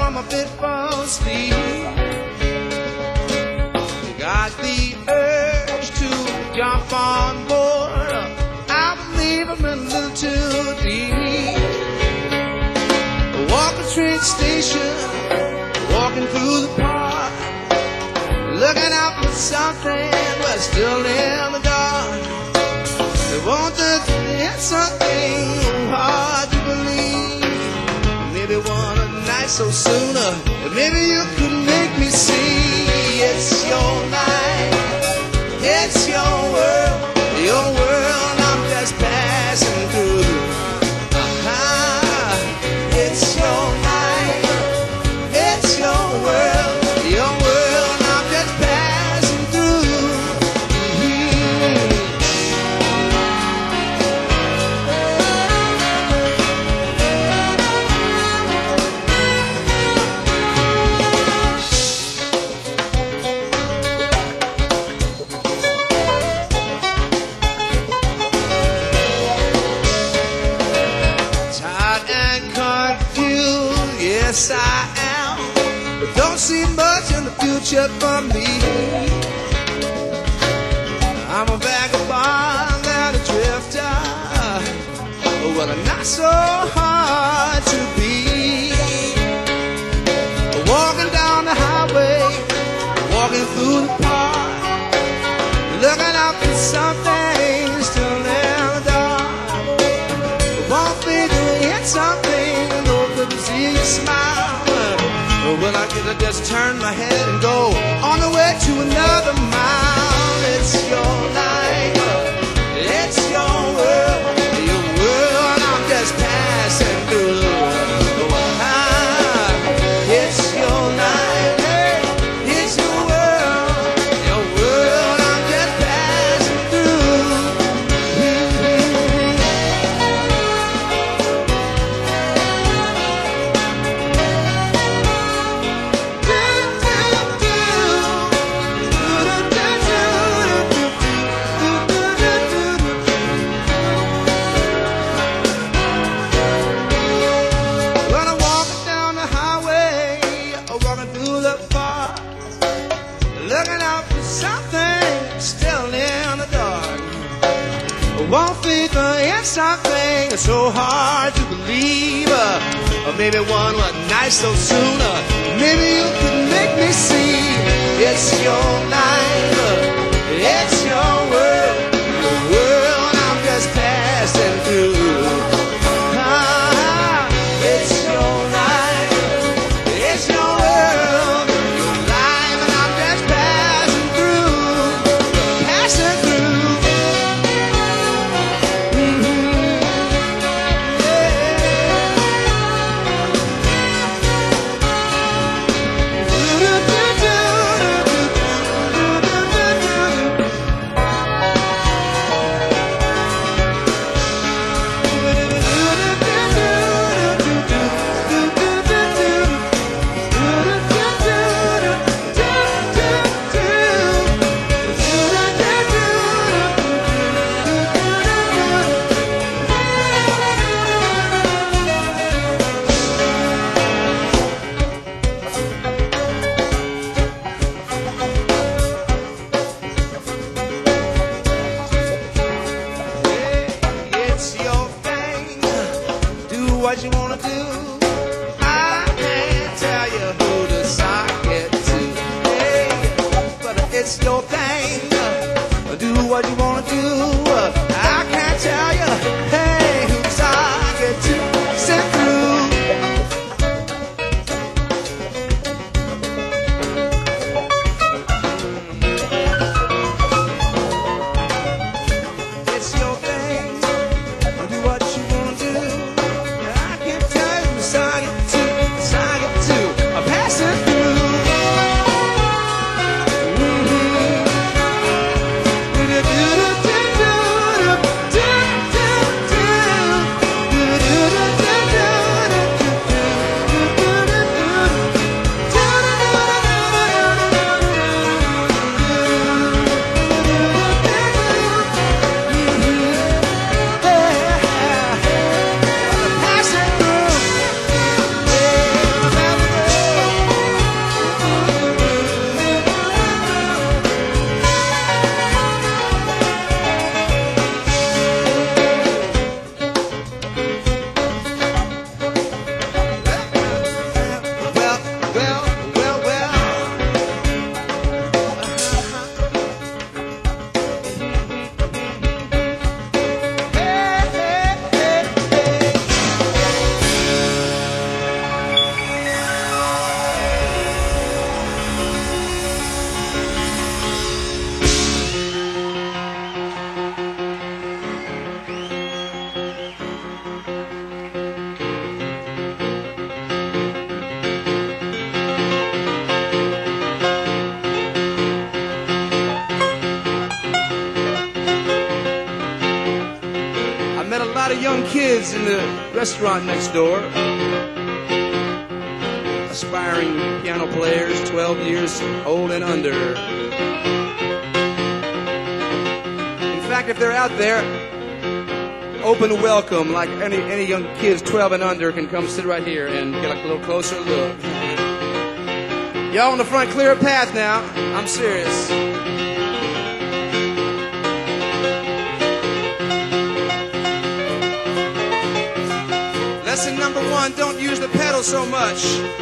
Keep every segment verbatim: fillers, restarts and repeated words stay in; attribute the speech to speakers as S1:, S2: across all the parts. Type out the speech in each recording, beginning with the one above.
S1: from a fitful sleep. Got the urge to jump on board. I believe I'm a little too deep. Walk the train station, walking through the park, looking out for something, but still in the dark. They want to hit something hard to believe. Maybe one night so sooner, maybe you could make me see. It's your night, it's your world, your world I'm just passing through. Uh-huh. It's your night, it's your world, your world I'm just passing through. Mm-hmm. Tired and confused, yes I am, but don't see much in the future for me. I'm a vagabond and a drifter, well I'm not so hard to be. Walking down the highway, walking through the park, looking out for something still in the dark. Won't be doing something, no good to see you smile. Well, I could have just turned my head and go on the way to another mile. It's your night, it's your world, your world I'm just passing through. Ah, it's your night, it's your world, your world I'm just passing through. Mm-hmm. When I'm walking down the highway, walking through the park, looking out for something still in the dark. Won't fit in something so hard to believe. Or maybe one what night so sooner, maybe you could make me see. It's your night, it's your world, the world I'm just passing through. Ah, it's your night, it's your world, your life, and I'm just passing through, passing through. Mm-hmm. It's your thing, do what you wanna do. I can't tell you who to sock it to. Hey, but it's your thing, do what you wanna do. I can't tell you, hey, who to sock it to. Sit through. It's your thing, do what you wanna do. I can't tell you, sock it to, sock it to. I'm passing through. Mm-hmm. lot of young kids in the restaurant next door. Aspiring piano players, twelve years old and under. In fact, if they're out there, open welcome, like any, any young kids twelve and under can come sit right here and get a little closer look. Y'all in the front, clear a path now. I'm serious. Lesson number one, don't use the pedal so much.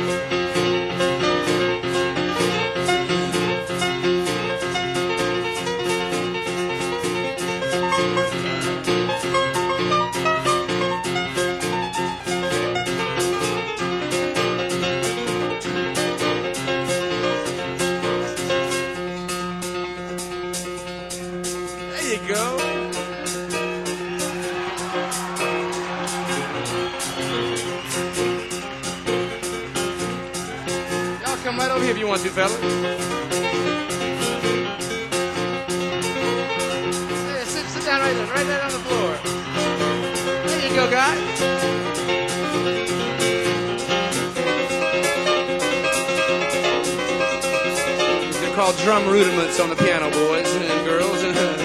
S1: There you go. Come right over here if you want to, fella. Yeah, sit, sit down right there, right there on the floor. There you go, guy. They're called drum rudiments on the piano, boys and girls.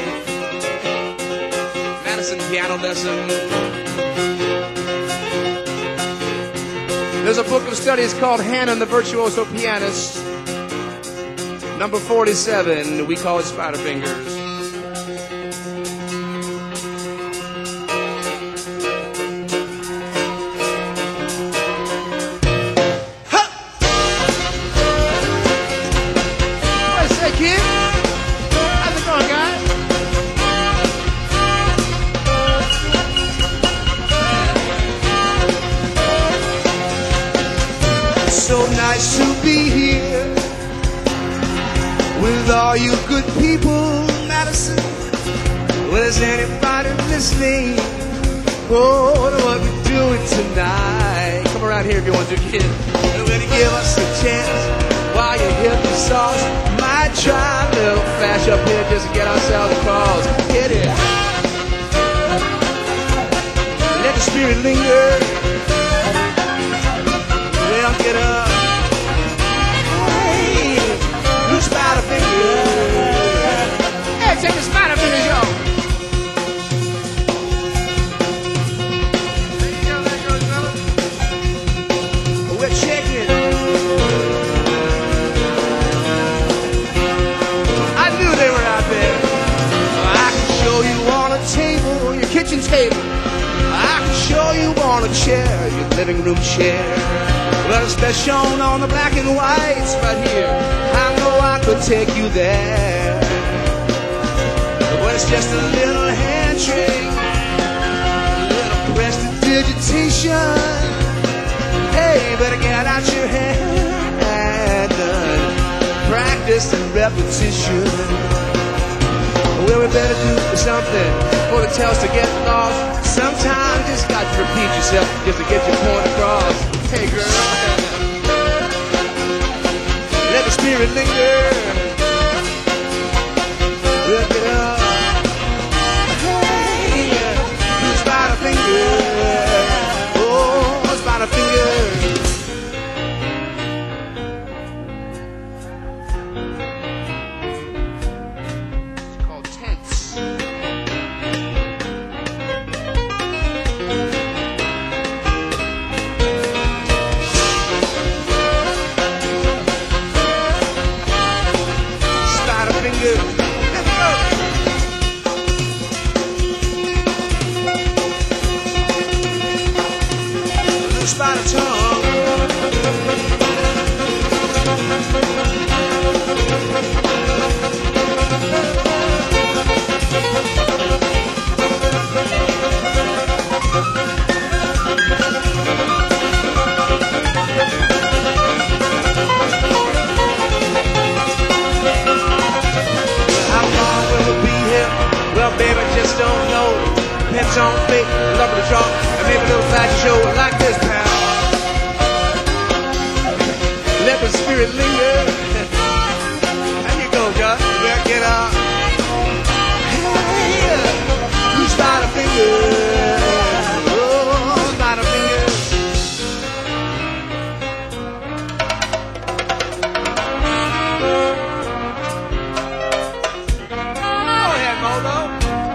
S1: Madison piano lesson. There's a book of studies called Hannah and the Virtuoso Pianist. Number forty-seven, we call it Spider Fingers. Ha! What do you say, kid? How's it going, guys? So nice to be here with all you good people, Madison. Well, is anybody listening? Oh, what we're doing tonight. Come around here if you want to, kid. You're gonna give us a chance while you hit the sauce. Might try a little flash up here just to get ourselves across. Get it. Let the spirit linger. Well, get up. Hey, loose spider fingers. Hey, take the spider fingers, y'all. There you go, there goes, fella. We're checking. I knew they were out there. I can show you on a table, your kitchen table. I can show you on a chair, your living room chair. Well, it's best shown on the black and whites right here. I know I could take you there. Well, it's just a little handshake, a little prestidigitation. Hey, better get out your hand. Practice and repetition. Well, we better do something before it tells to get lost. Sometimes you just got to repeat yourself just to get your point across. Hey, girl, let the spirit linger. Look it up. Hey, spider fingers. Oh, spider fingers. It's called tense. By the tongue. How long will it be here? Well, baby, I just don't know. Depends on fate, love of the draw, and maybe a little fashion show like this, pal. Let the spirit linger. There you go, Gus. Well, get up. Hey, you spider finger. Moto.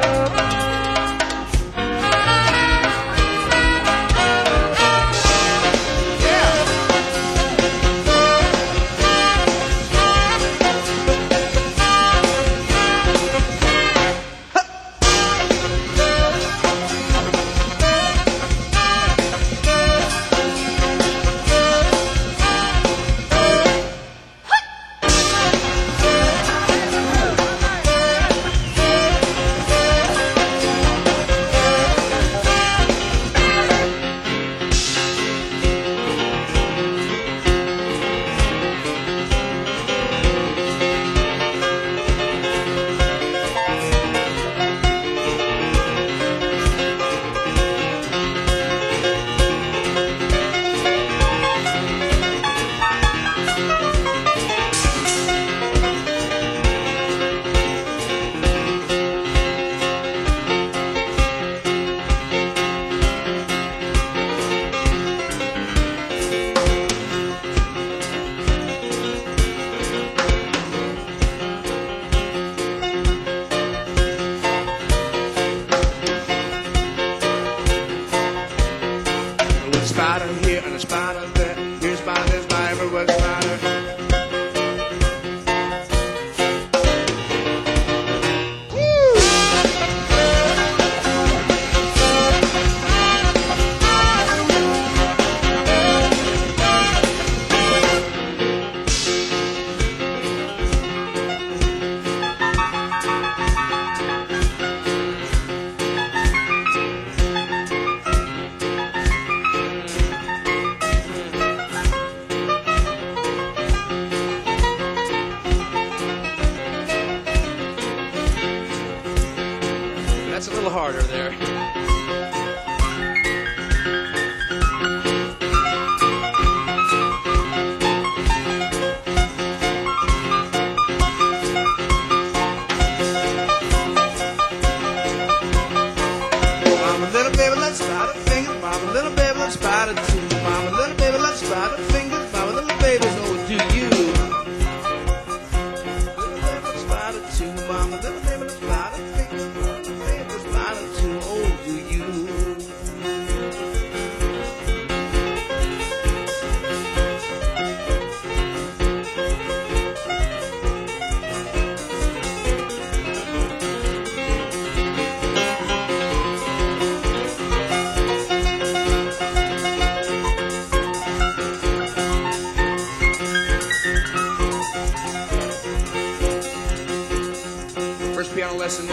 S1: Spider here and a spider there. Here's spider, there's spider, everywhere's spider. Woo! That's a little harder there. Mama, little baby, let's spider fingers. Mama, little baby, let's spider too. Mama, little baby, let's spider fingers. Mama, little baby, oh, do you? Little baby, let's spider too. Mama, little baby, let's spider fingers. Too old to you. First piano lesson.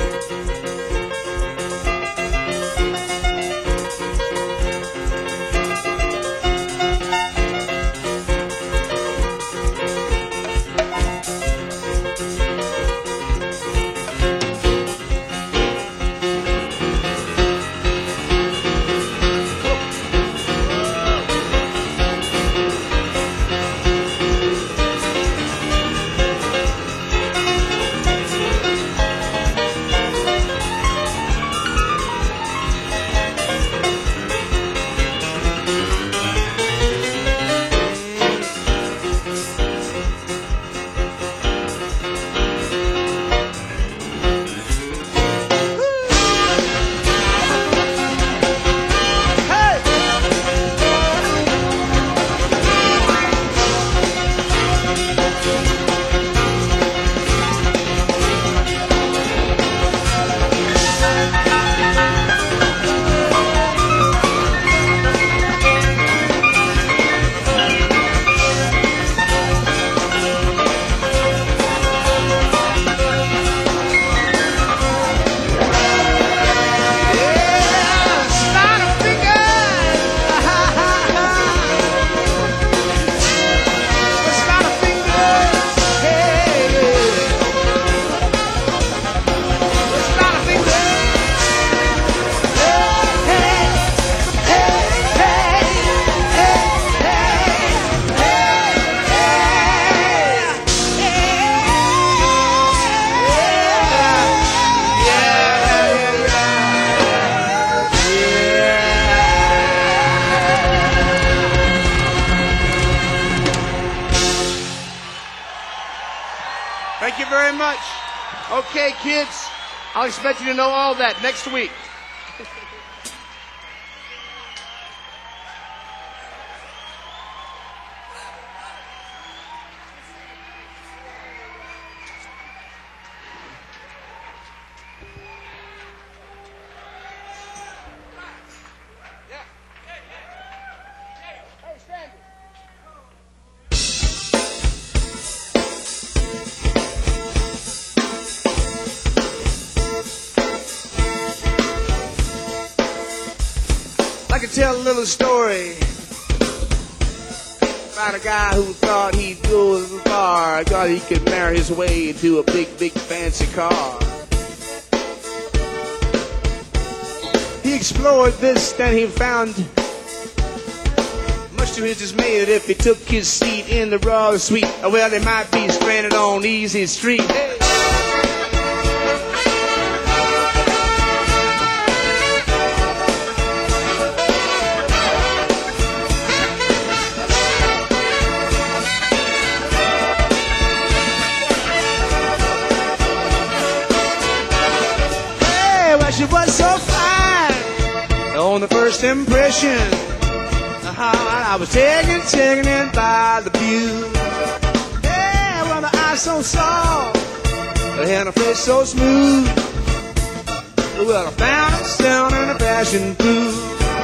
S1: Thank you very much. Okay, kids,
S2: I'll expect you to know all that next week.
S1: I could tell a little story about a guy who thought he'd go as far, thought he could marry his way into a big, big fancy car. He explored this, then he found, much to his dismay, that if he took his seat in the royal suite, well, they might be stranded on Easy Street. Hey. She was so fine on the first impression. Uh-huh, I was taken, taken in by the view. Yeah, well, the eyes so soft, and her face so smooth. Well, I found myself in a fashion groove.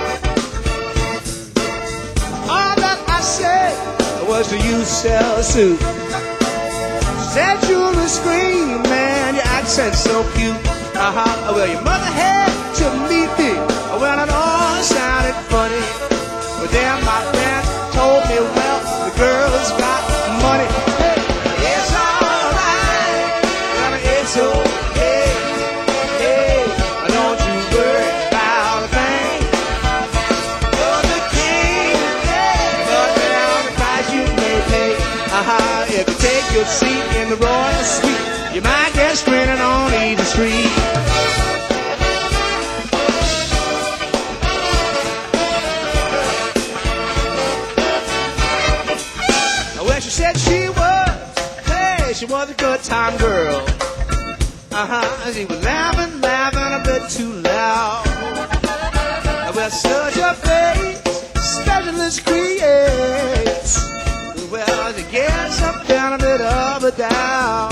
S1: All that I said was to you sell a suit. She said you were scream, man, your accent's so cute. Uh-huh, well, your mother had to meet me when it all sounded funny. But then my friend told me, well, the girl's got money. Hey, it's all right, well, it's okay. Hey, don't you worry about a thing. You're the king today, but down the price you may pay. Uh-huh, if you take your seat in the royal suite, you might get stranded on Easy Street. Well, she said she was, hey, she was a good time girl. Uh-huh, she was laughing, laughing a bit too loud. Well, such a face, specialist creates. Well, she gets up down a bit up or down.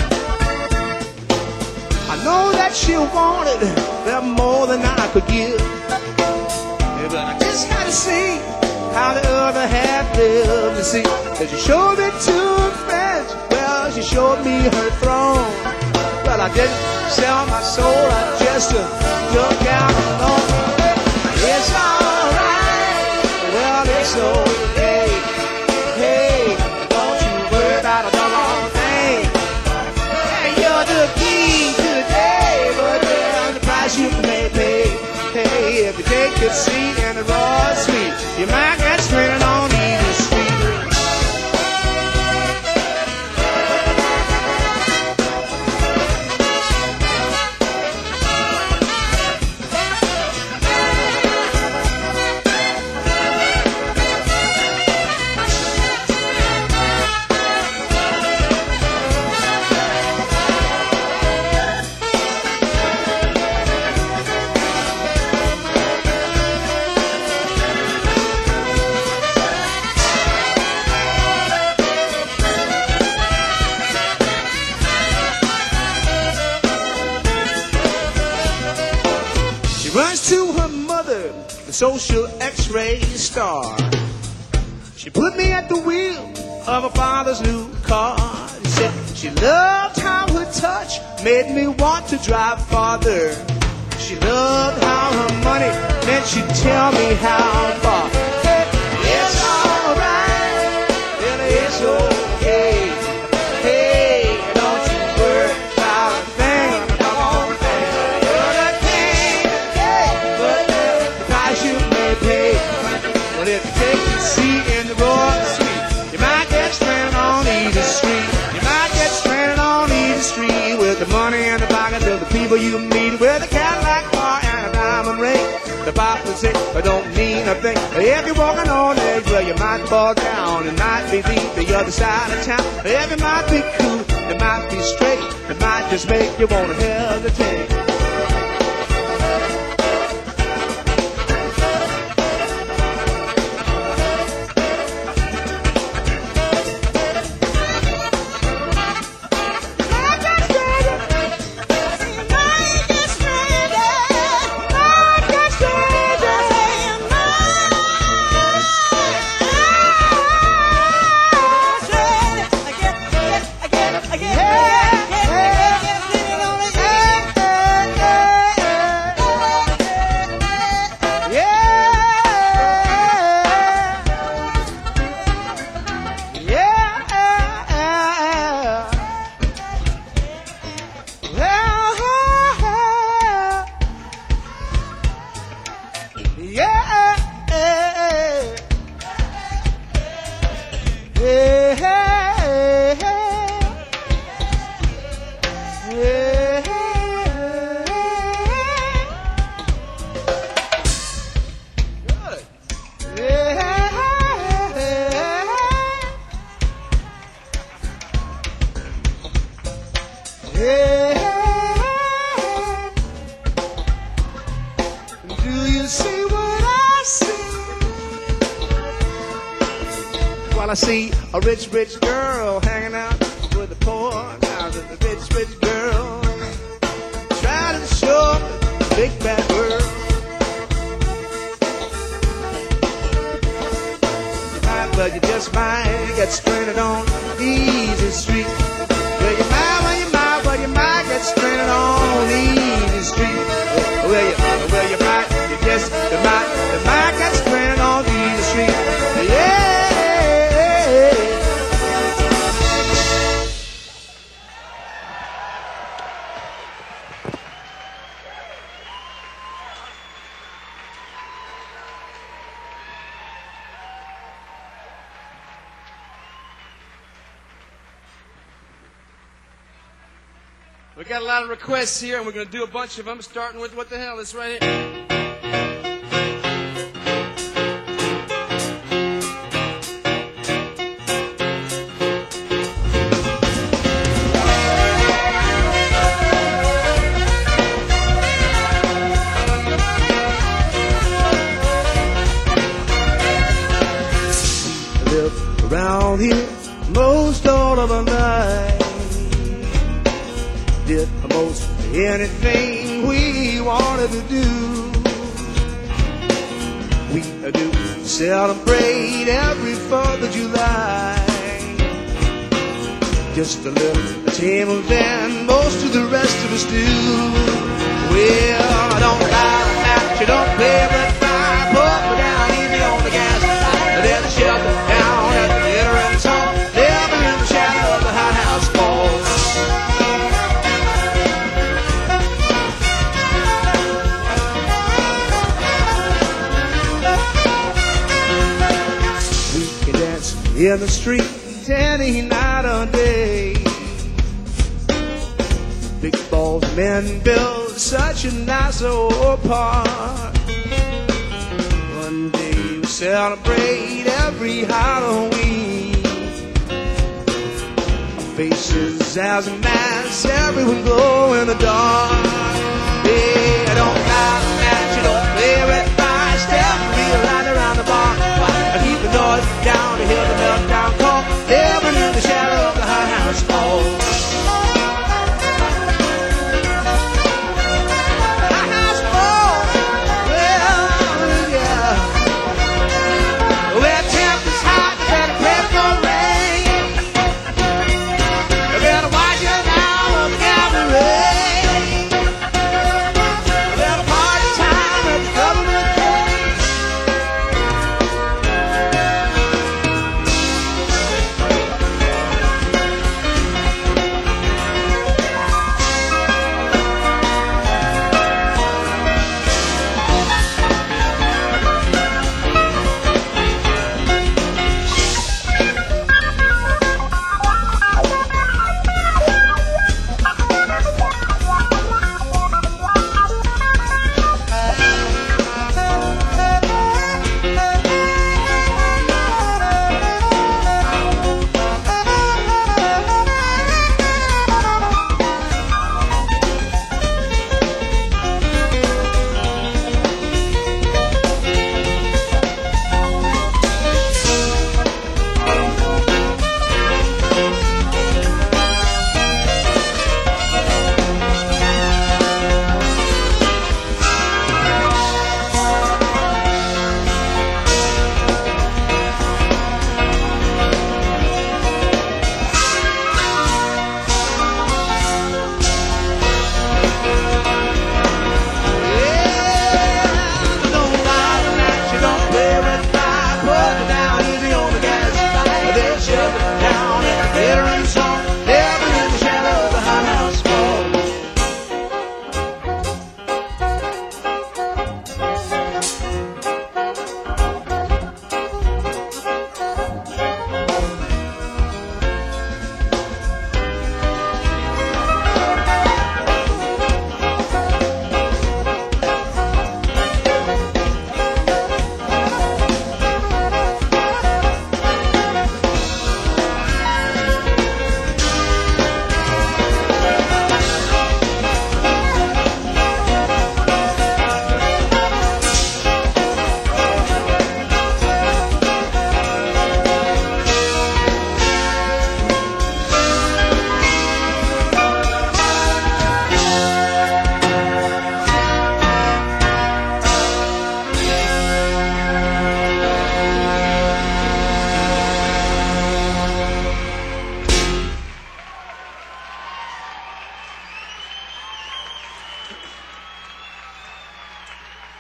S1: I know that she wanted that more than I could give. Yeah, but I just had to see how the other half lived. You see, that she showed me to her friends. Well, she showed me her throne. But I didn't sell my soul, I just uh, took out alone. It's all right, well, it's okay. Hey, don't you worry about a doggone thing. Hey, you're the king today, but there's the price you may pay. Hey, if you take your seat in the royal suite, you might get stranded on Easy Street. Runs to her mother, the social x-ray star. She put me at the wheel of her father's new car. She said she loved how her touch made me want to drive farther. She loved how her money meant she'd tell me how far. Hey, it's all right, and it's okay. Hey, don't you worry about a thing. Don't think you're the king today, but the price you may pay. But if you take your seat in the royal suite, you might get stranded on Easy Street. You might get stranded on Easy Street with the money in the pockets of the people you meet, with a Cadillac car and a diamond ring. The Bible says it don't mean a thing. If you're walking on edge, well, you might fall down and might be deep the other side of town. If you might be cool, it might be straight, it might just make you wanna hesitate. I see a rich, rich girl hanging out with the poor. Now there's a rich, rich girl trying to show the big bad world. You might, but you just might get stranded on the easy street. Well, you might, well, you might, but you might get stranded on the easy street. Well, you, well, you might, you just, you might, you might get stranded on the easy street. Yeah.
S2: We got a lot of requests here, and we're going to do a bunch of them, starting with what the hell is right here.
S1: I live around here most all of the night. Did almost anything we wanted to do. We do celebrate every fourth of July. Just a little table than most of the rest of us do. Well, I don't buy a match, you don't play with fire. Put me down easy on the gas. There's a shelter down at the Veterans Hall, living in the shadow of the hot house walls. In the street, any night or day. Big balls men build such a nice old park. One day we celebrate every Halloween. Our faces as a mask, everyone glow in the dark. Hey, I don't light a match, you don't play with fire. Step real light around the bar. I keep the noise down to hear the meltdown call. Living in the shadow of the high house walls. High house walls, well, yeah. Where temp is hot, you better pray for rain. You better watch it now, or the cabaret.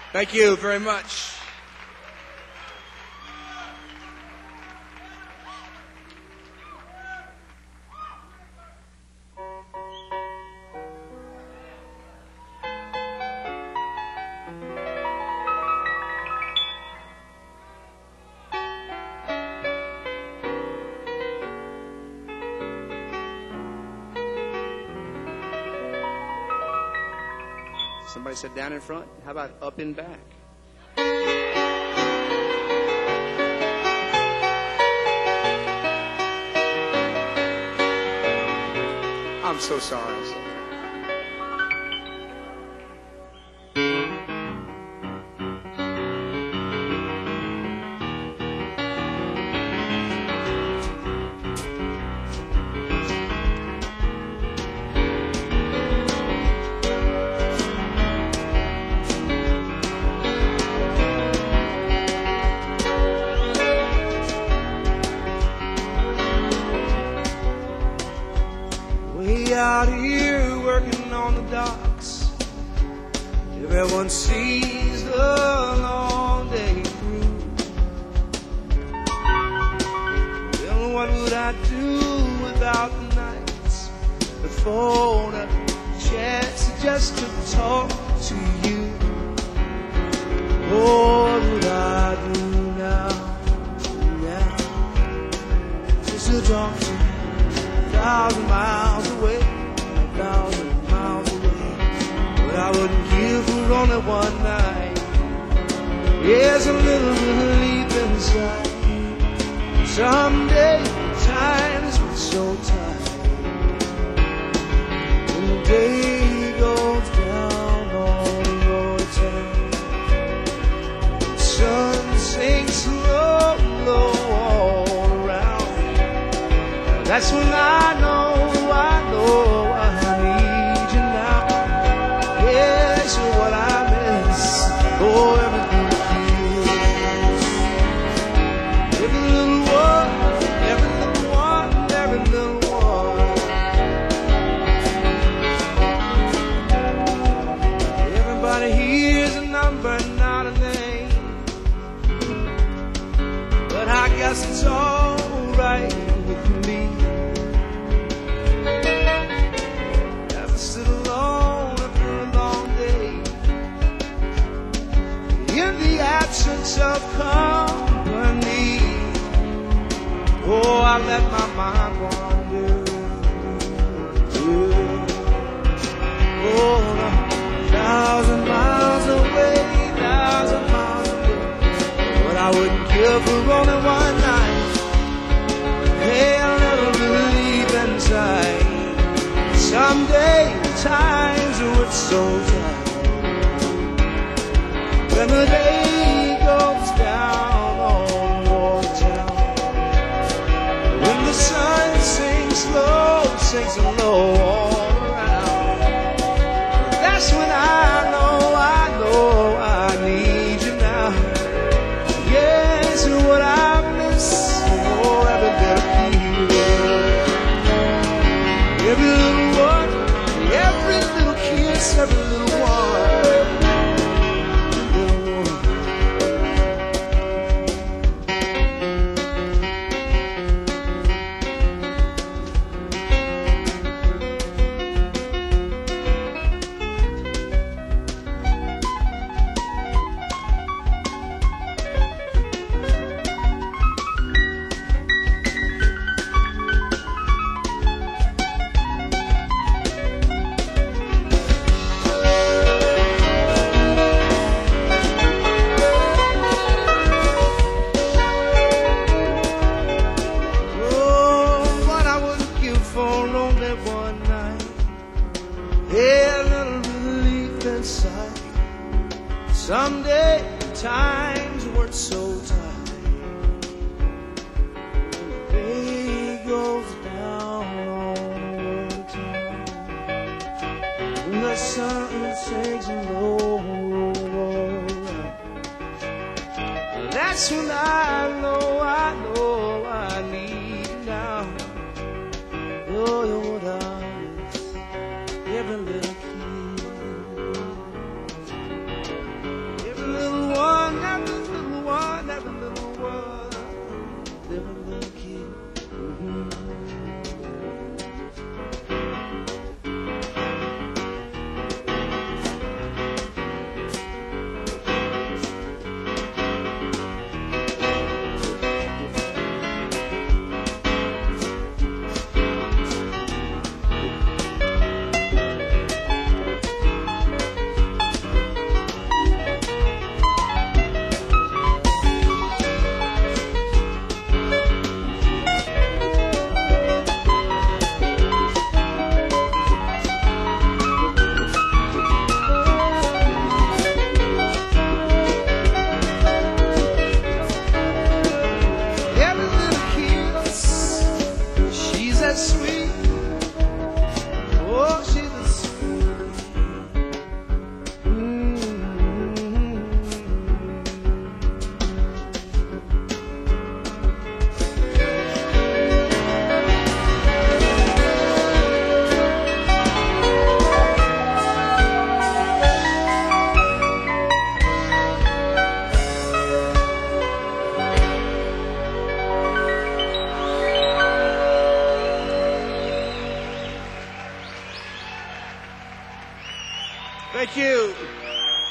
S2: Thank you very much. Somebody said down in front. How about up in back? I'm so sorry. I'm sorry. Out here working on the docks, everyone sees the long day through. Well, what would I do without the nights, the phone, a chance just to talk to you? What would I do now, now, just to talk to you? A thousand miles away, a thousand miles away, but I wouldn't give for only one night. There's a little relief inside. Someday times get so tight, when the day goes down on your town, the sun sinks low, low all around. That's when I know, I know I need you now. Yes, you're what I miss. Oh, every little kiss, every little one, every little one, every little one. Everybody here's a number, not a name, but I guess it's all right with me. Of company, oh, I let my mind wander. Oh, a thousand miles away, thousand miles away, but I wouldn't give for only one night. Hey, a little relief inside. Someday times were so tight, when the day goes down on your town, when the sun sinks low, sinks low all around. That's when I know, I know I need you now. Yes, what I miss, oh, every little kiss, every little one, every little kiss, every little one. Someday times weren't so tight, when the day goes down on the town, when the sun sinks low, that's when I know, I know I need you now. Oh, you're what I miss, every little kid, every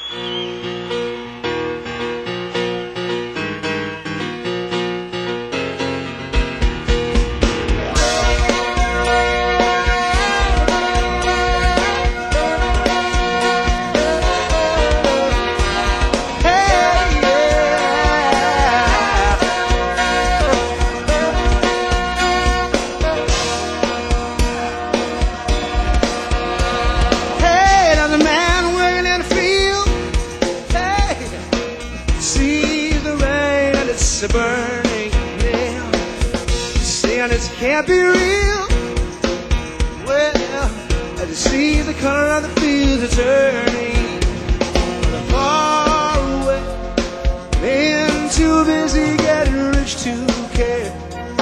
S1: It's a burning nail, saying it can't be real. Well, I just see the color of the fields are turning far away. Men too busy getting rich to care.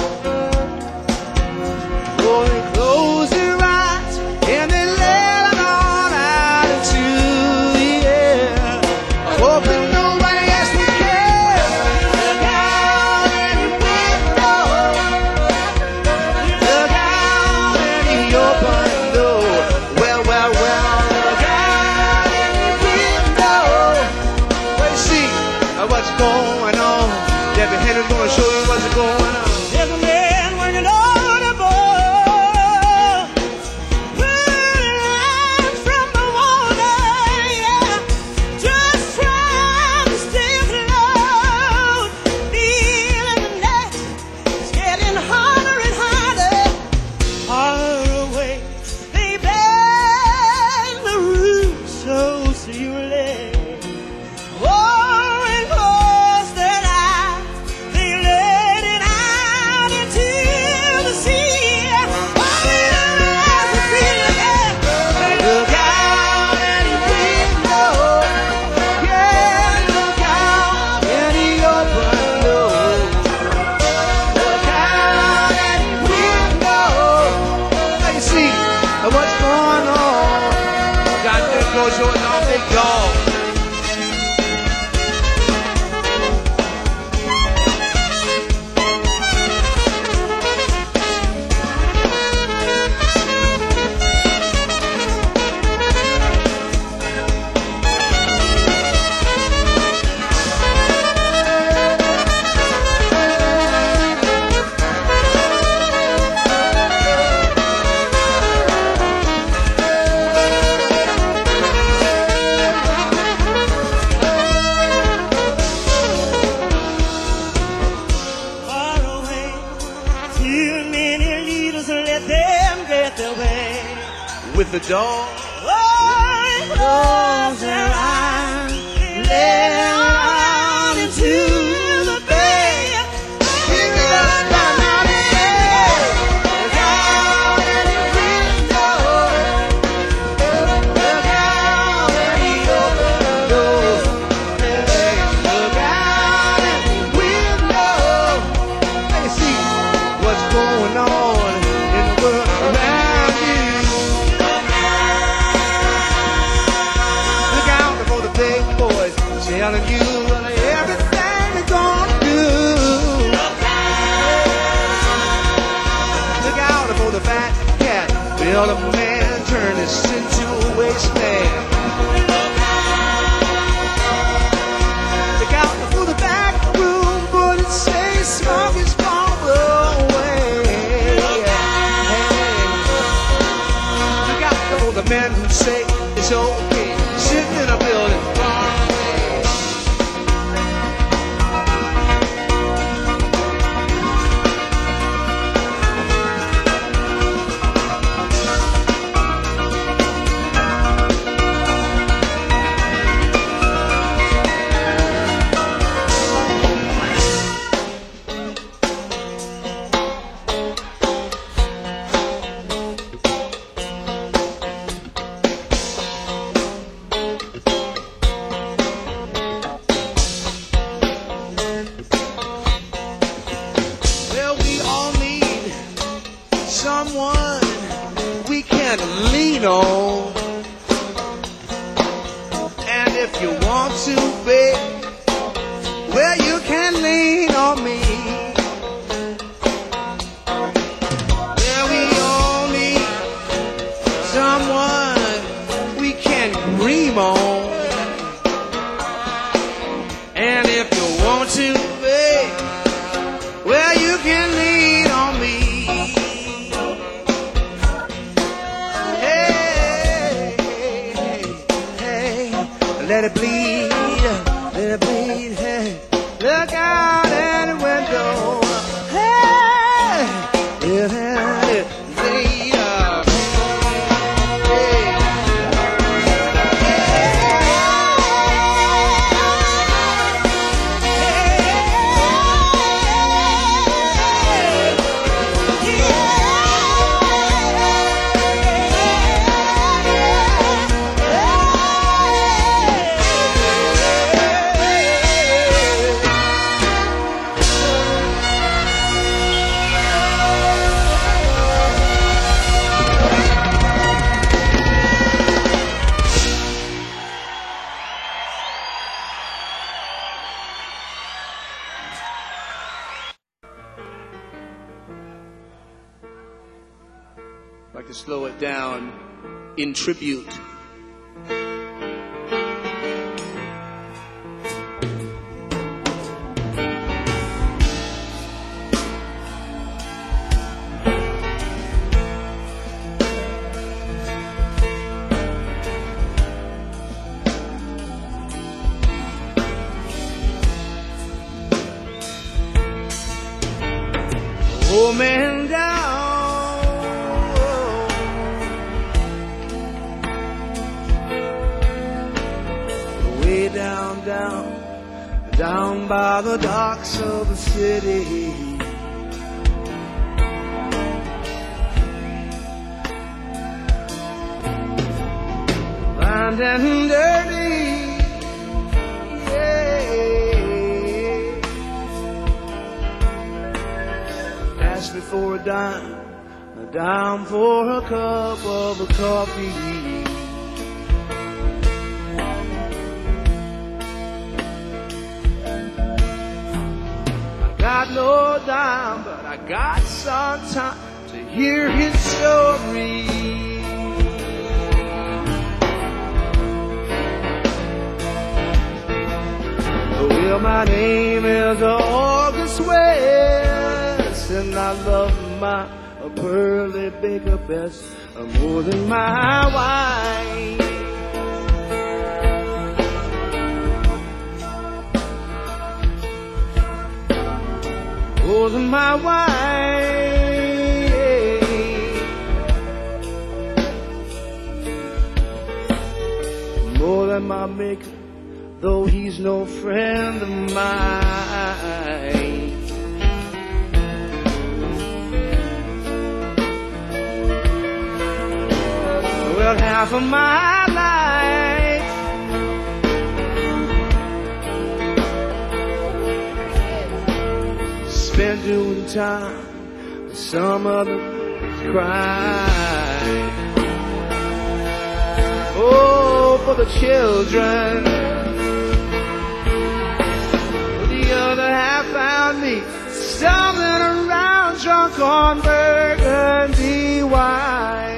S1: Oh, they close their eyes and they let it on out into the air, hoping nobody else will care. Look out any window, look out any open door. Well, well, well, look out any window. Well, you see uh, what's going on. Debbie Henry's gonna show you what's going on.
S2: There's a man working on a boat, pulling lines from the water, yeah, just trying to stay afloat. Feeling the net is getting harder and harder, harder away. They bend the roof so securely. Oh, and close their eyes, they let it out into the sea. Oh, as the sea again, they
S1: Look out any window, yeah, look out any open door. Look out any window. Let you see uh, what's going on. Got good goes yours on big dog.
S2: far away. Too many leaders let them get their way.
S1: With the dog.
S2: Oh, and close their eyes, let out into the bay.
S1: Look out any window. Look out any open door. Look out any window. Let you see what's going on in the world around you. Look out for the big boys telling you everything they're gonna do. Look out for the fat cat. Will a man turn this into a wasteland? Look out for the back room, but it says smoke is far away. Hey. Look out for the men who say it's okay sitting in a building far away. Well, we all need someone we can lean on. And if you want to, babe, well, you can lean on me. Well, we all need someone we can dream on. it bleed, let it bleed. Hey, look out at the window. Hey, let it bleed. I'd like to slow it down in tribute. Oh man down, way down, down, down by the docks of the city. Blind and dirty, yeah. Asked me for a dime, a dime for a cup of a coffee. Got no dime, but I got some time to hear his story. Well, my name is August West, and I love my Pearly Baker best more than my wife. More than my wife, more than my maker, though he's no friend of mine. Well, half of my life spent doing time with some other crime. Oh, for the children. The other half found me stumbling around drunk on burgundy wine.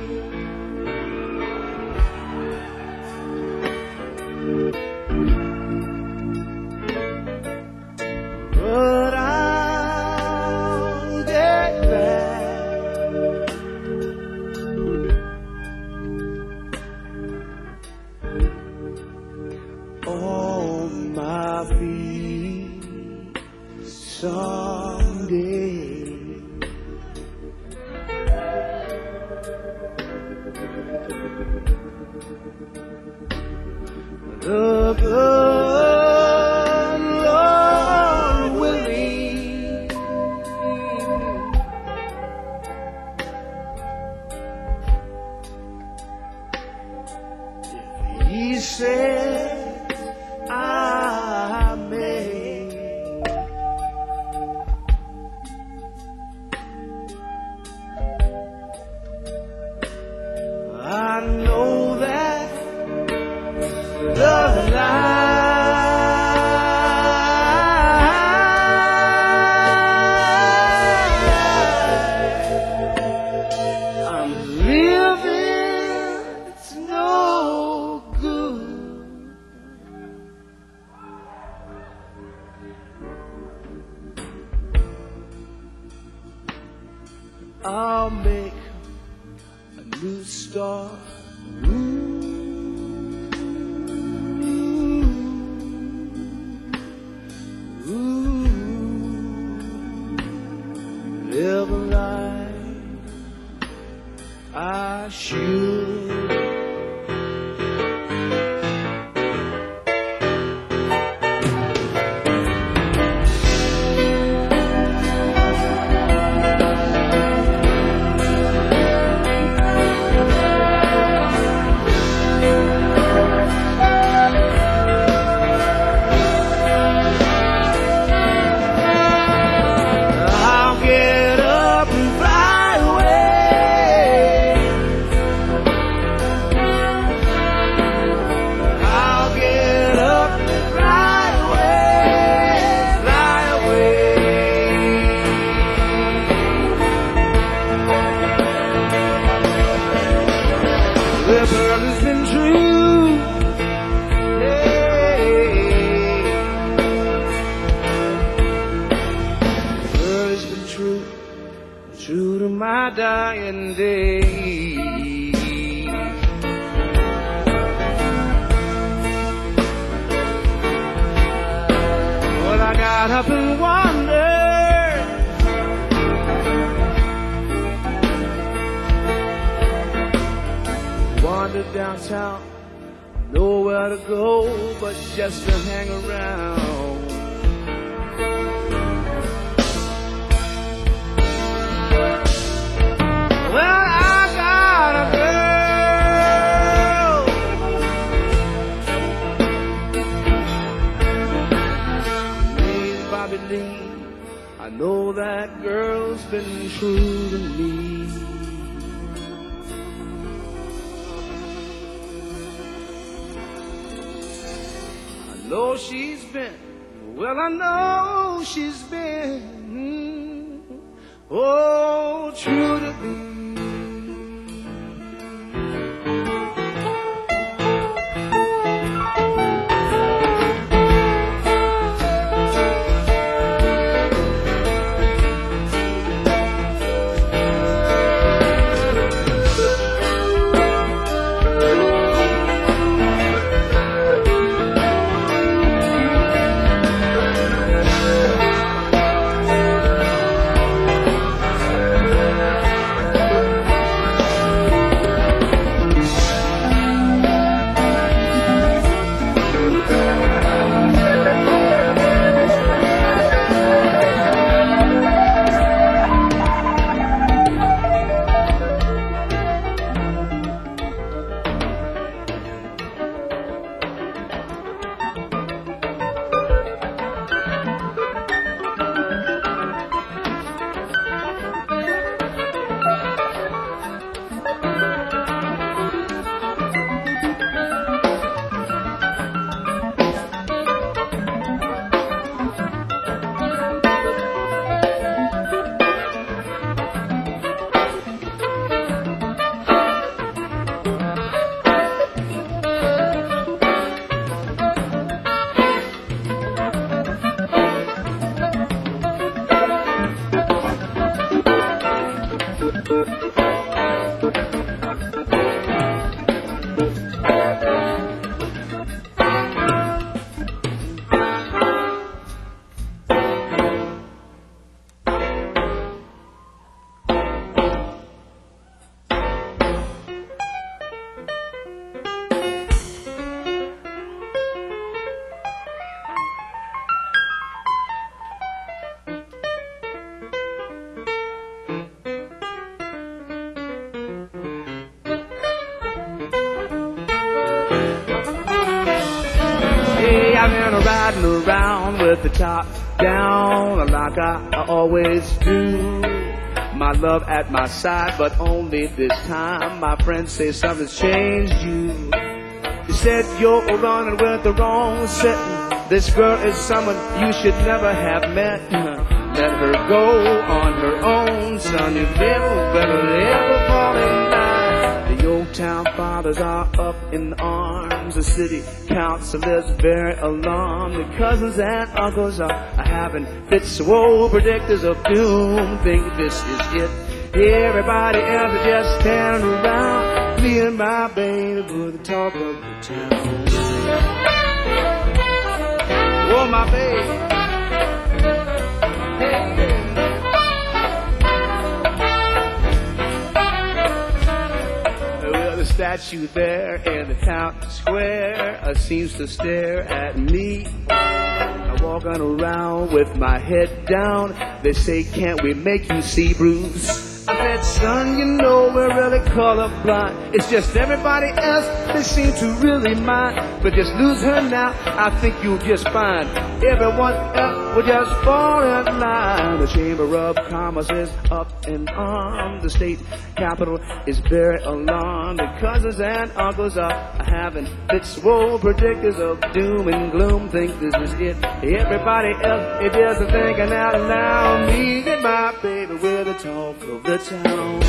S1: But I'll get back on my feet someday. The good Lord willing, if He said I may, I know that the life I'm living, it's no good. I'll make a new start. Ooh. got up and wandered. Wandered downtown, nowhere to go but just to hang around. Well, I got a girl, named Bobby Lee. I know that girl's been true to me. I know she's been, well, I know she's been, mm, oh, true to me. I've been riding around with the top down like I always do. My love at my side, but only this time. My friends say something's changed you. You said you're running with the wrong setting. This girl is someone you should never have met. Let her go on her own, son. You never better ever fall in line. The old town fathers are up in arms. The city council is very alarmed. The cousins and uncles are having fits. So predictors of doom think this is it. Everybody else is just standing around. Me and my baby were the talk of the town. Oh, my baby. Hey, hey. Well, the statue there in the town square uh, seems to stare at me. I'm walking around with my head down. They say, can't we make you see, Bruce? I said, son, you know we're really colorblind. It's just everybody else they seem to really mind. But just lose her now, I think you'll just find everyone else will just fall in line. The Chamber of Commerce is up in arms. The state capitol is very alarmed. The cousins and uncles are having fits. Whoa, predictors of doom and gloom think this is it. Everybody else is just thinking out loud. Me and my baby, we're the talk of the town.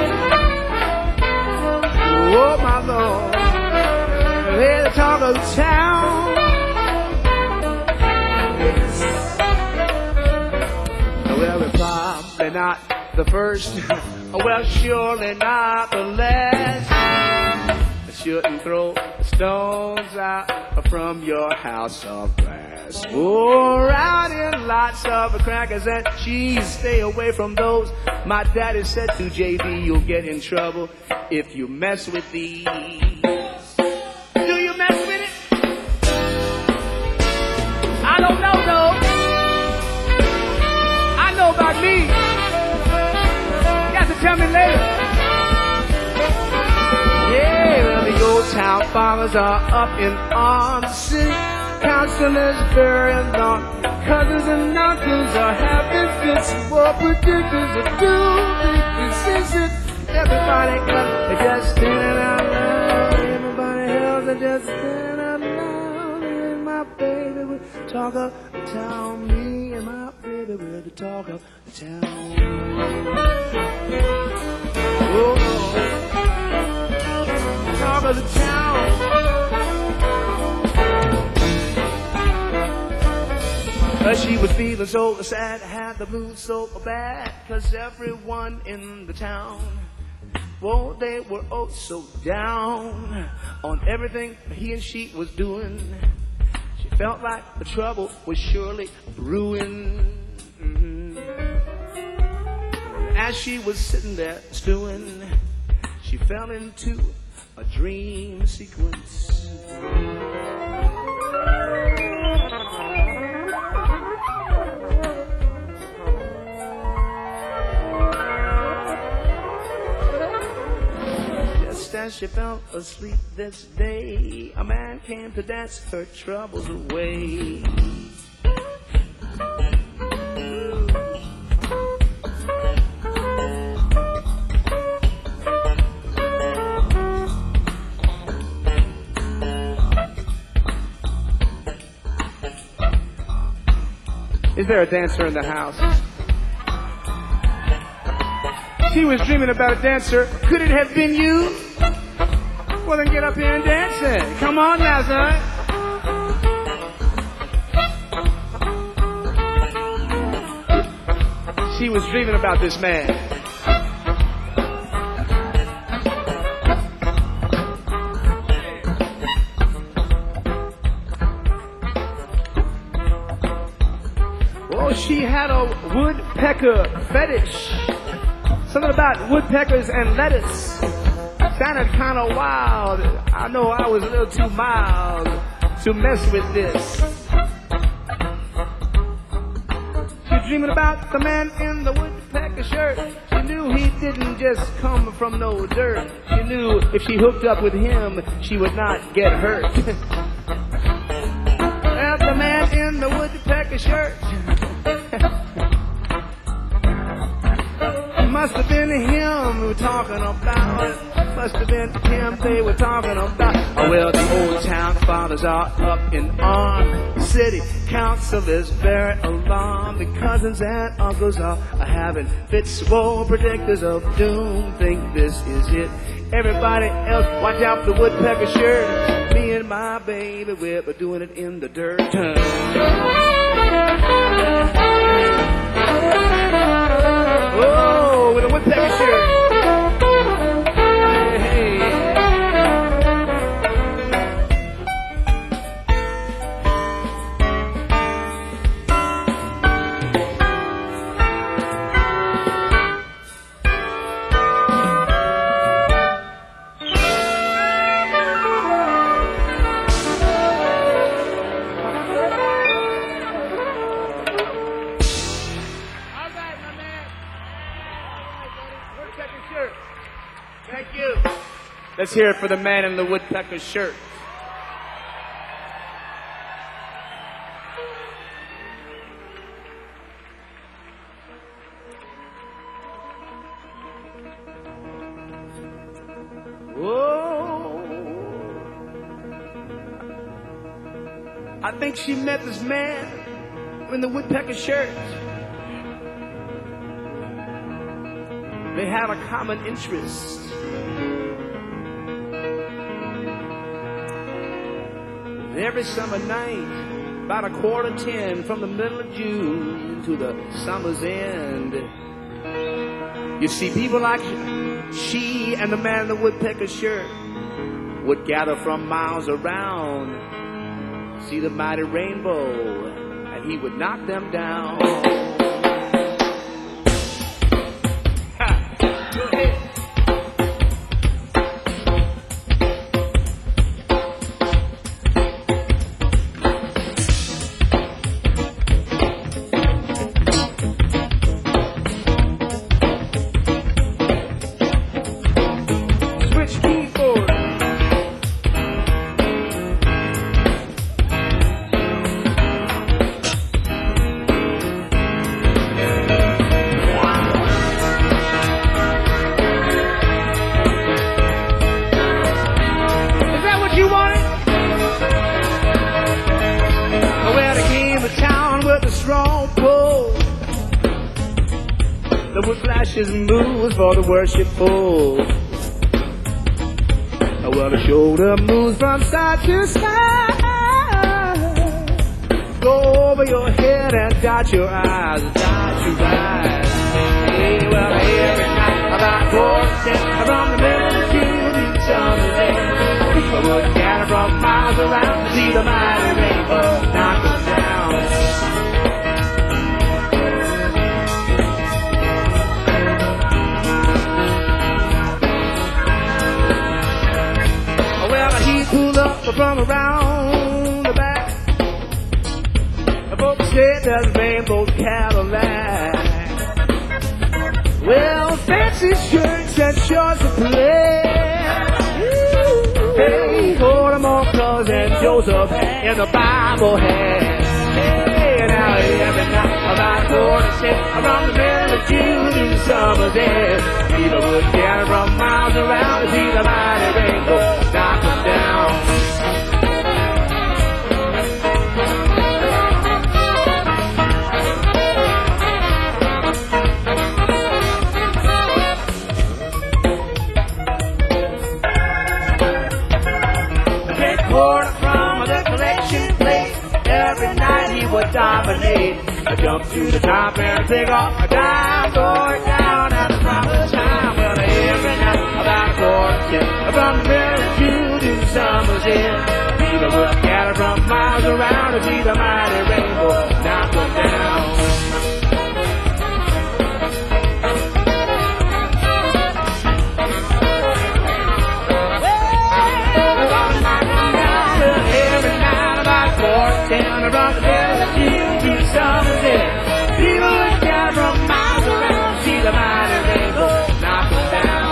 S1: Oh, my Lord, we're the talk of the town. Yes. Well, we're probably not the first. Well, surely not the last. I shouldn't throw stones out from your house of glass. Pour out in lots of crackers and cheese. Stay away from those. My daddy said to J D, you'll get in trouble if you mess with these. Do you mess with it? I don't know though. I know about me. You got to tell me later. Yeah, well, the old town fathers are up in arms. City councilors burying on. Cousins and uncles are having fits. War predictors are doing this is it. Everybody else are just standing out loud. Everybody else are just standing out loud. And my baby will talk of the town. Me and my baby will the talk of the town. Oh, talk of the town. But she was feeling so sad, had the blues so bad, 'cause everyone in the town, well, they were oh so down on everything he and she was doing. She felt like the trouble was surely brewing. Mm-hmm. As she was sitting there stewing, she fell into a dream sequence. Just as she fell asleep this day, a man came to dance her troubles away. Is there a dancer in the house? She was dreaming about a dancer. Could it have been you? Well, then get up here and dance it. Come on now, son. She was dreaming about this man. Oh, she had a woodpecker fetish. Something about woodpeckers and lettuce. Sounded kind of wild. I know I was a little too mild to mess with this. She was dreaming about the man in the woodpecker shirt. She knew he didn't just come from no dirt. She knew if she hooked up with him, she would not get hurt. Well, the man in the woodpecker shirt must have been him we were talking about. Must have been him they were talking about. Oh, well, the old town fathers are up in arms. City council is very alarmed. The cousins and uncles are, are having fits. Woe predictors of doom think this is it. Everybody else, watch out for the woodpecker shirt. Me and my baby, we're doing it in the dirt. Oh, with a woodpecker shirt. Hey, hey. Let's hear it for the man in the woodpecker shirt. Whoa. I think she met this man in the woodpecker shirt. They have a common interest. Every summer night, about a quarter ten, from the middle of June to the summer's end, you see people like she and the man in the woodpecker shirt would gather from miles around see the mighty rainbow, and he would knock them down. Ha! Go ahead. And moves for the worshipful. Well, the shoulder moves from side to side. Go over your head and dot your eyes, dot your eyes. Hey, well, every night about quartet from the middle of June to summer's end, people would gather from miles around to see the mighty rainbow knock them down. Pulled up from around the back. The folks said there's Rainbow Cadillac. Well, fancy shirts and shorts to play. Hey, order more colors than Joseph in the Bible had. Hey, now every night about quarter to six, around the middle of June in summer's end, people would gather from miles around to see the mighty rainbow knock them down. Dominate. I jump to the top and take off a dime, going down at the proper time. Well, every night about a quarter from the middle of June to summer's end, people would gather from miles around to see the mighty rainbow knock them down. Every night about a quarter around the middle of June to summer's end, people would gather from miles around to see the mighty rainbow knock them down.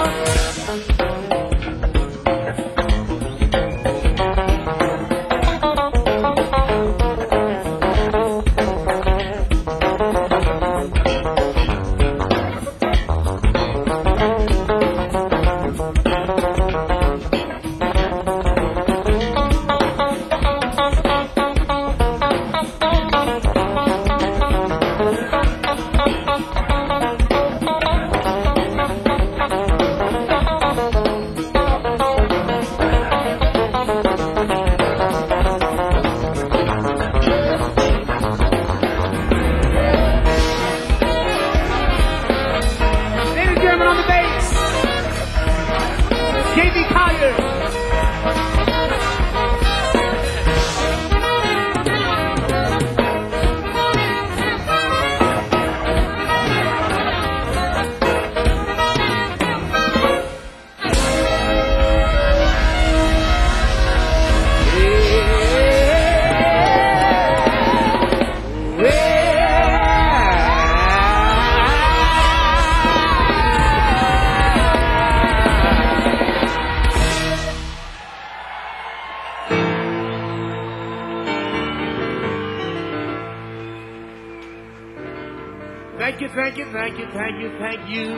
S1: Thank you, thank you, thank you, thank you, thank you.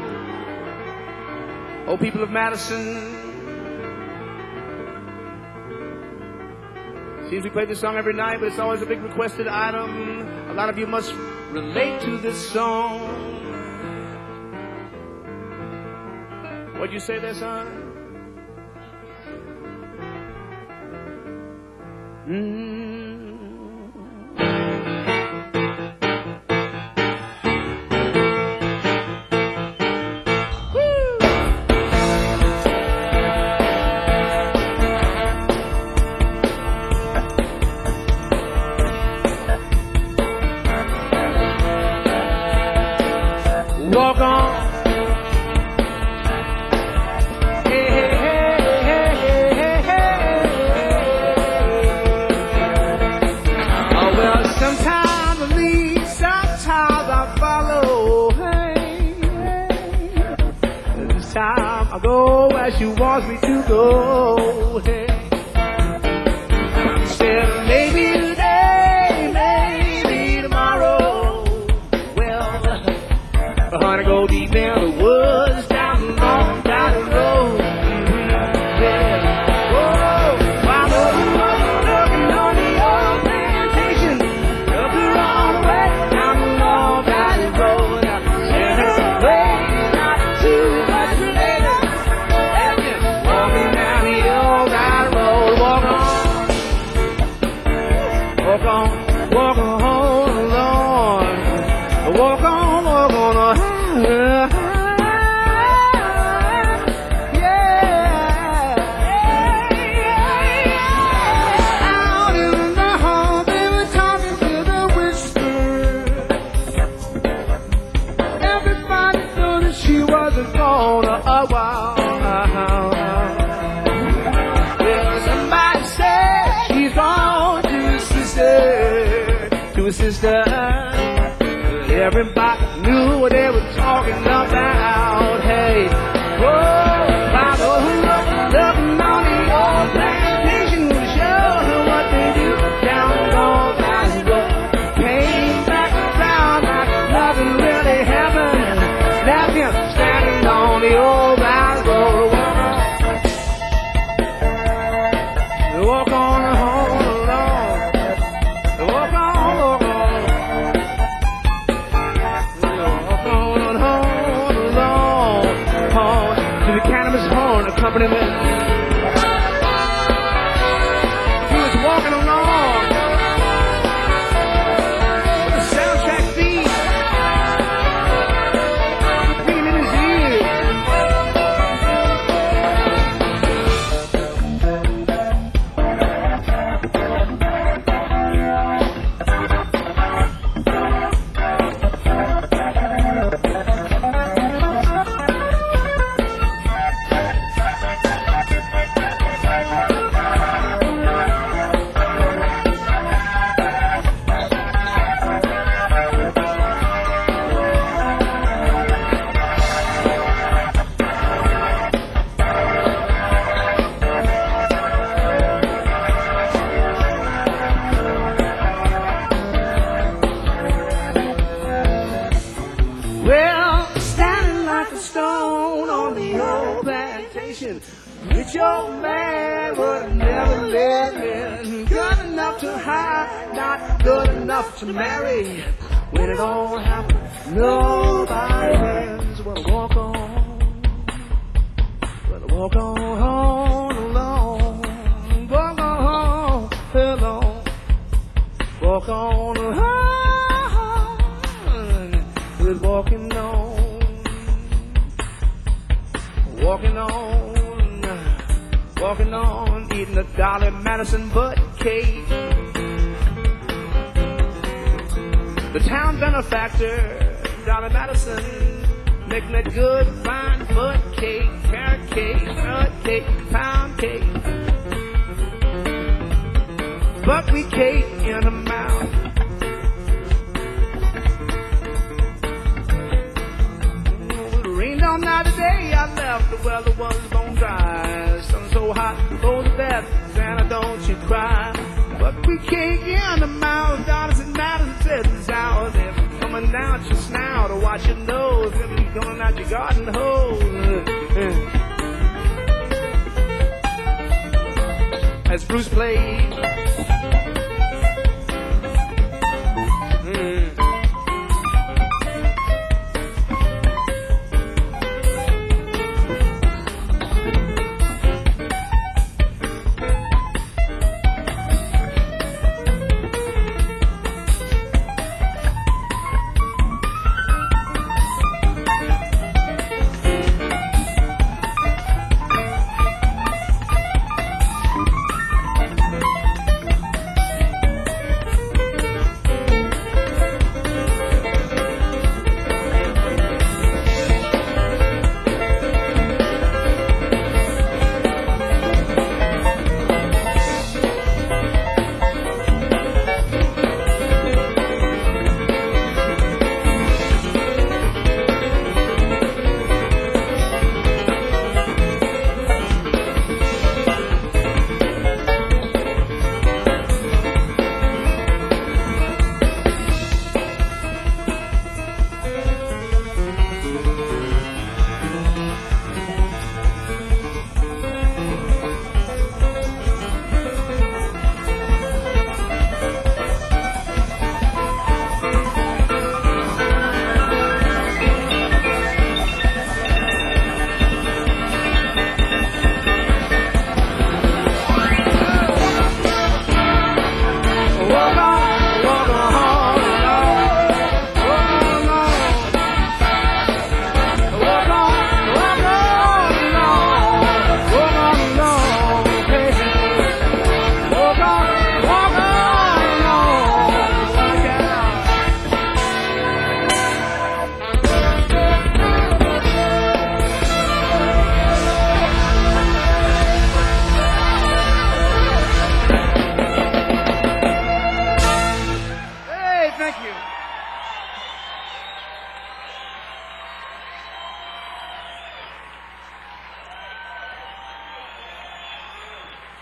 S1: Oh, people of Madison. Seems we play this song every night, but it's always a big requested item. A lot of you must relate to this song. What'd you say there, son? Mm-hmm.
S2: where she wants me to go. Hey. Said maybe today, maybe tomorrow. Well, honey, go deep in the woods, down the long, down the road. Yeah. Whoa, while the woman looking on the old plantation, up the wrong way, down the long, down the road. And it's a way not too much related. And just walking down the old down road, walk on. Walk on, walk on, Lord. Walk on, walk on, yeah. Out in the hall, they were talking with a whisper. Everybody knew that she wasn't gonna a while. Well, somebody said she's gone to a sister, to a sister. Everybody knew what they were talking about. Hey, whoa, by the look, looking on the old plantation will show them what they do down the old valley road. Came back down like nothing really happened. Left him standing on the old valley road. Walk on home alone. Walk on, walk on. Walk on home alone. Home to the cannabis horn accompaniment. He was walking along with the soundtrack beat ringing in his ears. Well, standing like a stone on the old plantation, rich old man would never let in. Good enough to hide, not good enough to marry. When it all happened, nobody hands. Well, walk on, well, walk on home alone. Walk on home alone. Walk on home. Walking on, walking on, walking on, eating a Dolly Madison butt cake. The town benefactor, Dolly Madison, making that good, fine butt cake, carrot cake, nut cake, pound cake, buckwheat cake in her mouth. All night today I left, the weather was bone dry. Sun so hot, cold to death, Santa don't you cry. But we can't get in the mouth, dollars and matters and tits out. If you're coming out your snout or watch your nose, if you're coming out your garden hose. As Bruce played. Mm.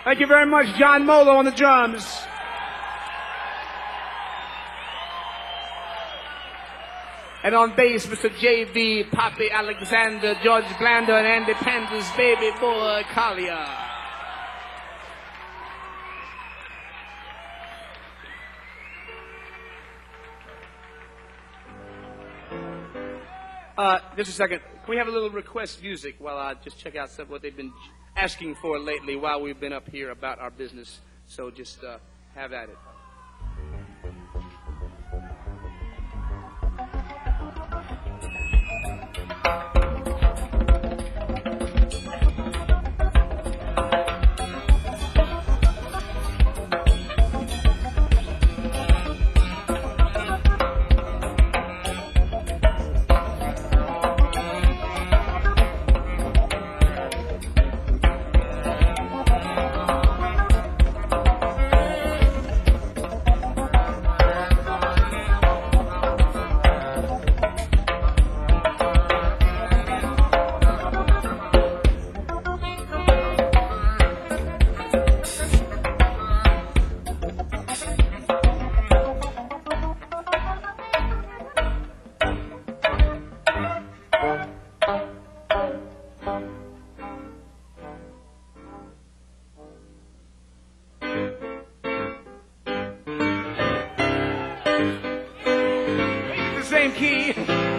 S1: Thank you very much, John Molo on the drums. And on bass, Mister J V, Poppy Alexander, George Glander, and Andy Panda's baby boy, Collier. Uh, just a second. Can we have a little request music while I just check out some what they've been asking for lately while we've been up here about our business? So just uh, have at it. Same key.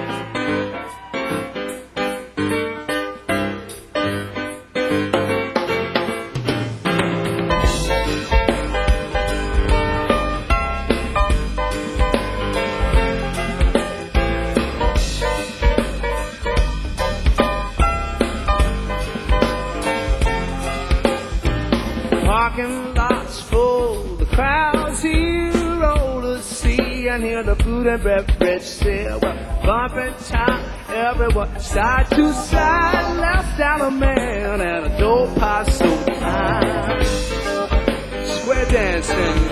S1: Parking lots full, the crowds here roll to see and hear the food and beverage sale. Bumping time everyone, side to side, left out a man and a dope pie so fine. Square dancing.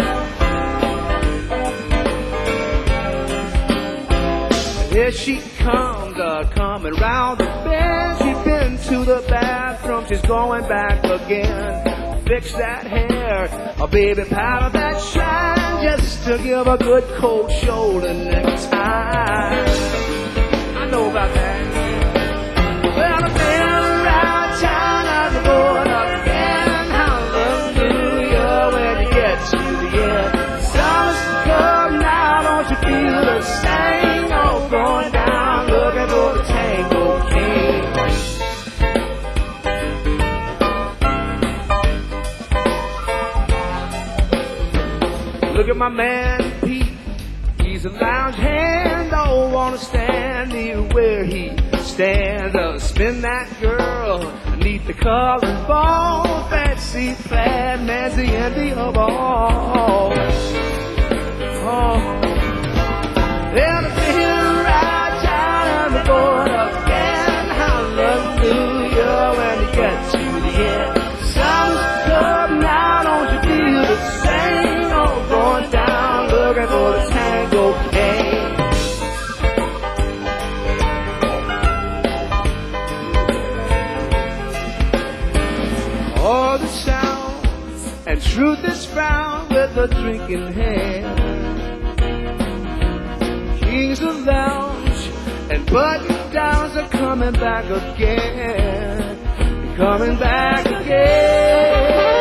S1: Here she comes, uh, coming round the bend. She's been to the bathroom, she's going back again. Fix that hair, a baby powder that shine, just to give a good cold shoulder next time. I know about that. Well, I've been around town, I've going up again. Hallelujah, when you get to the end. Summer's come now, don't you feel the same? Oh, going down, looking for the Tango King. Look at my man Pete, he's a lounge hand, don't wanna stand near where he stands. Uh, spin that girl beneath the collarbone, fancy plaid, man's the envy of all. Oh, then I've been right down and the board again. Hallelujah, when you get to the end. Summer's come now, don't you feel the same? Going down, looking for the Tango King. All the sound and truth is found with a drink in hand. Kings of lounge and button downs are coming back again, coming back again.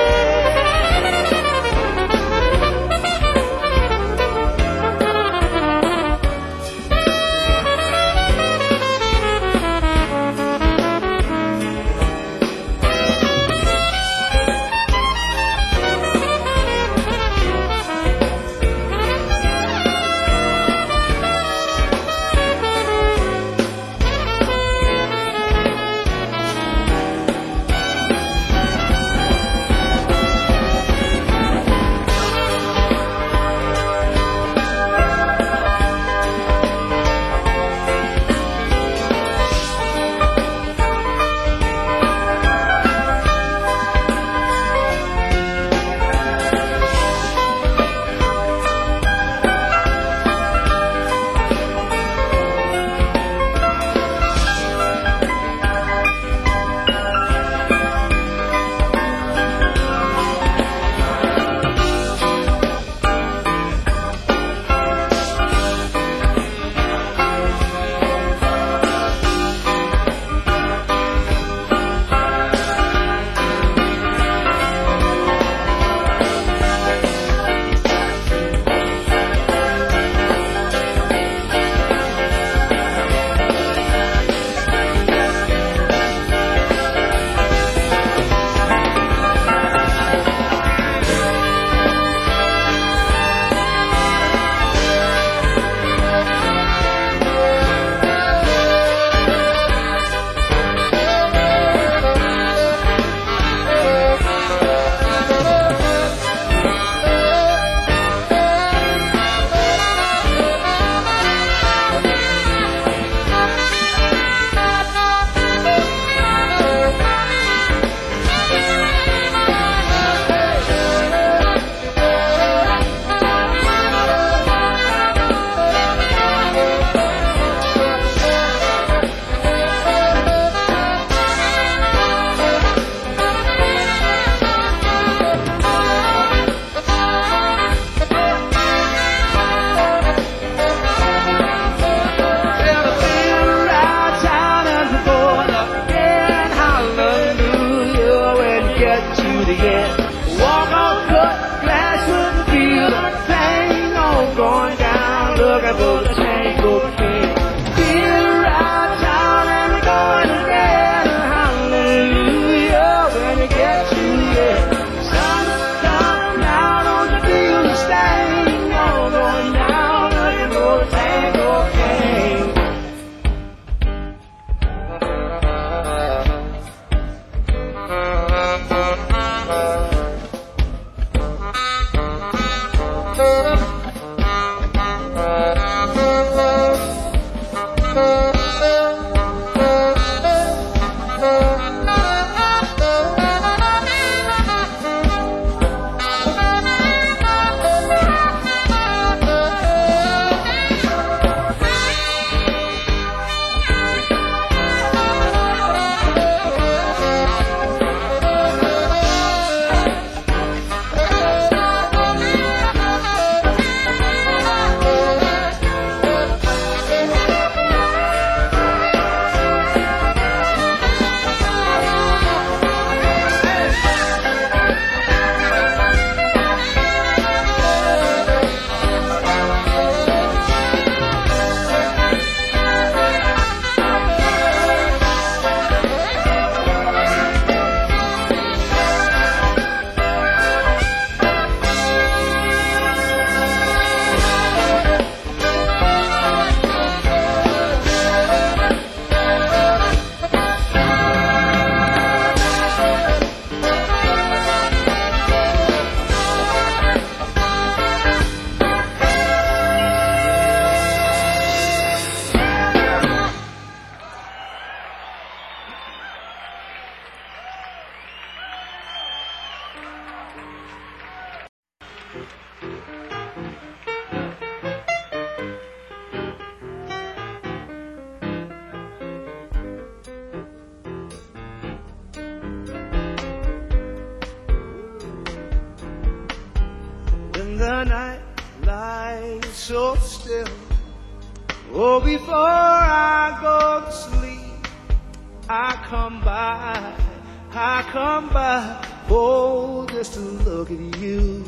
S2: the night lies so still. Oh, before I go to sleep, I come by, I come by, oh, just to look at you.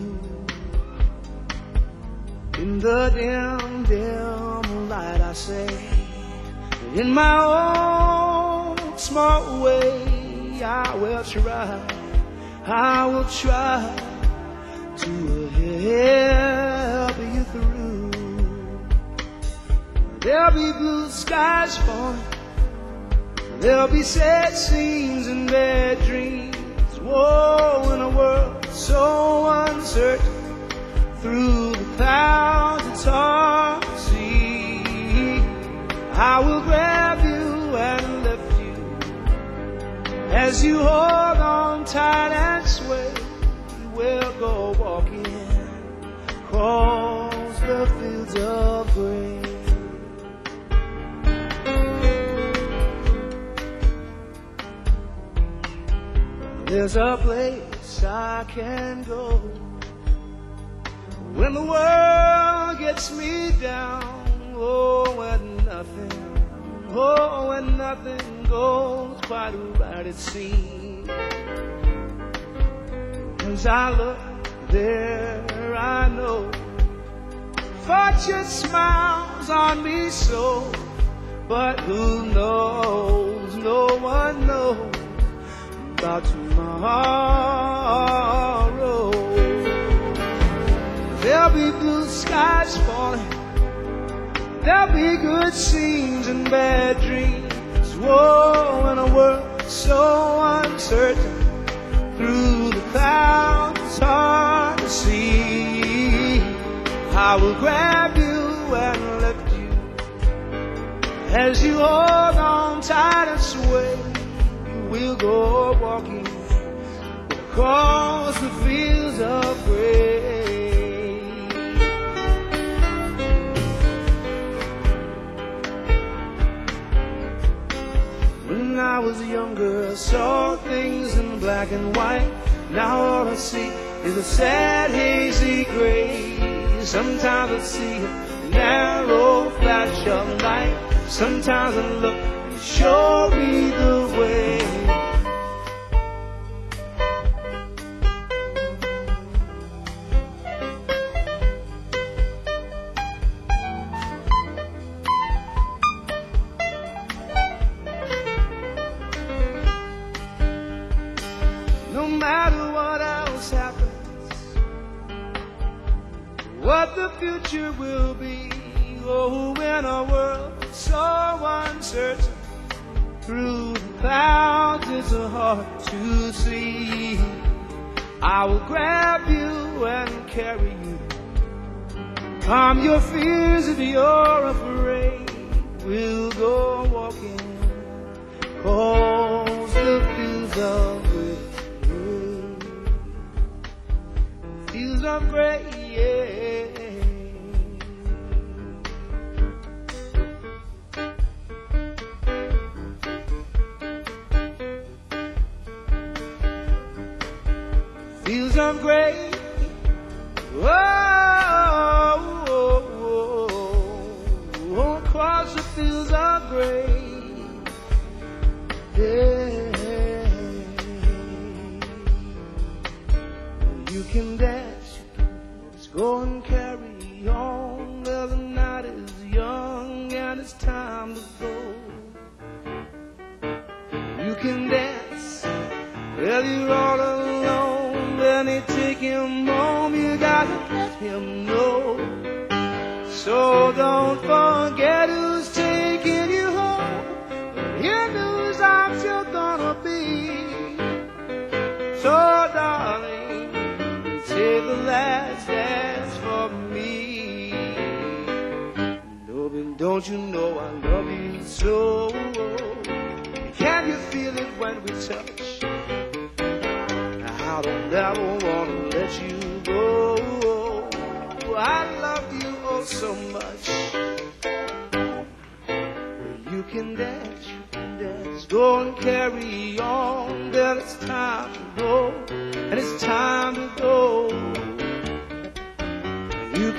S2: In the dim, dim light I say, in my own small way, I will try, I will try to help you through. There'll be blue skies falling, there'll be sad scenes and bad dreams. Whoa, in a world so uncertain, through the clouds it's hard to see. I will grab you and lift you as you hold on tight and sway. We'll go walking across the fields of grain. There's a place I can go when the world gets me down. Oh, when nothing, oh, when nothing goes quite right it seems. As I look there, I know fortune smiles on me so, but who knows? No one knows about tomorrow. There'll be blue skies falling, there'll be good scenes and bad dreams. Whoa, in a world so uncertain, through the clouds it's hard to see. I will grab you and lift you as you hold on tight and sway. We'll go walking across the fields of grain. When I was younger, I saw things in black and white. Now all I see is a sad, hazy gray. Sometimes I see a narrow flash of light. Sometimes I look and show me the way. No matter what else happens, what the future will be, oh, in a world so uncertain, through the clouds it's hard to see. I will grab you and carry you, calm your fears if you're afraid. We'll go walking across the fields of grain. Fields of grain, yeah. Fields of grain, oh, oh, oh, oh, across the fields of grain, yeah. You can dance, you can dance, go and carry on. Well, the night is young and it's time to go. You can dance, well, you're all alone. When they take him home, you gotta let him know. So don't forget who's taking you home. Here knows I'm still gonna be. So darling, take the last dance for me. No, but don't you know I love you so? Can you feel it when we touch? I don't ever wanna let you go. I love you oh so much. You can dance, you can dance, go and carry on. Then it's time to go, and it's time to go.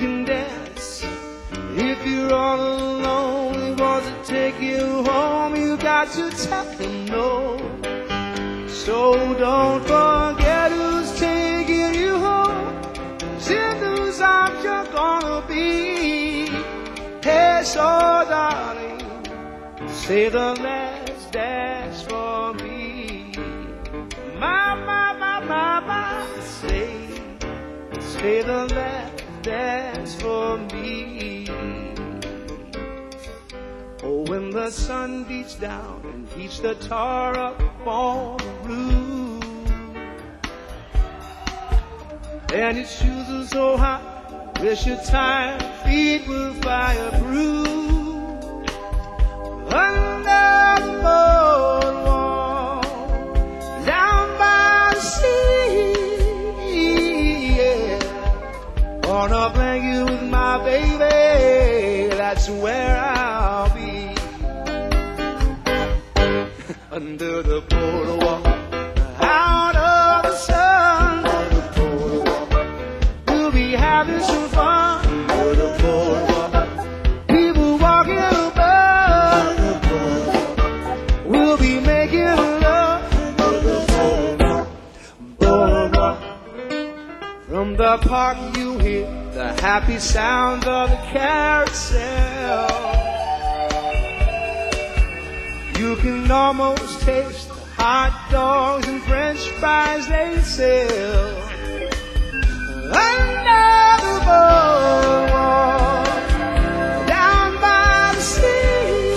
S2: can dance. If you're all alone, he wants to take you home, you got to tell him no. So don't forget who's taking you home, in whose arms you're gonna be. Hey, so darling, say the last dance for me. My, my, my, my, my, say, say the last dance for me. Oh, when the sun beats down and heats the tar up on the roof, and your shoes are so hot, wish your tired feet were fireproof. Under the boardwalk, down by the sea, yeah. On a blanket with my baby, that's where I'll be. Under the boardwalk, out of the sun, we'll be having some fun. Under the boardwalk, people walking above, we'll be making love. Under the boardwalk, boardwalk. From the park you hear the happy sound of the carousel. You can almost taste the hot dogs and French fries they sell. Under the boardwalk, down by the sea,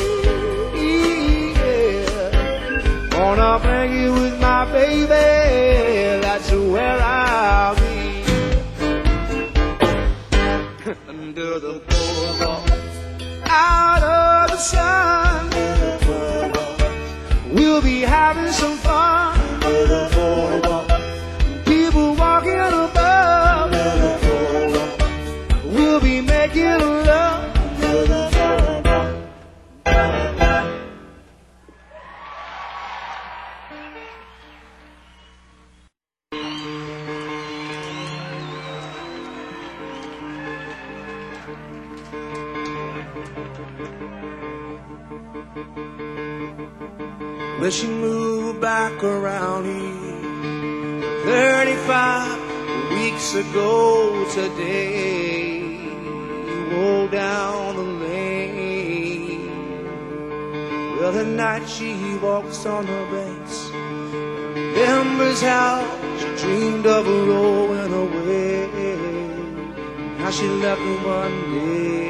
S2: yeah. On a blanket with my baby, that's where I'll be. Under the boardwalk, out of the sun, we'll be having some fun. Under the boardwalk, people walking above, we'll be making love. Under the boardwalk. When she moved back around here thirty-five weeks ago today, rolled down the lane. Well, the night she walks on the banks, remembers how she dreamed of rolling away, how she left me one day.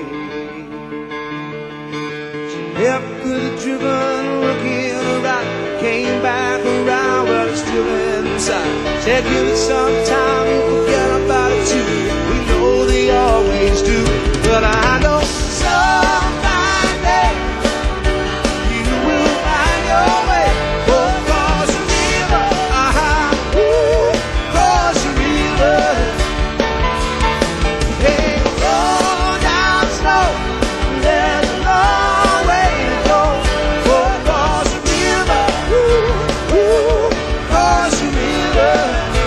S2: She left good driven, looking around, came back around, but it's still inside. Said give it some time, you'll forget about it too. We know they always do, but I know some fine day you will find your way across the river, uh-huh, ooh, across the river. Hey, roll down slow, there's a long way to go across the river, ooh, ooh, across the river.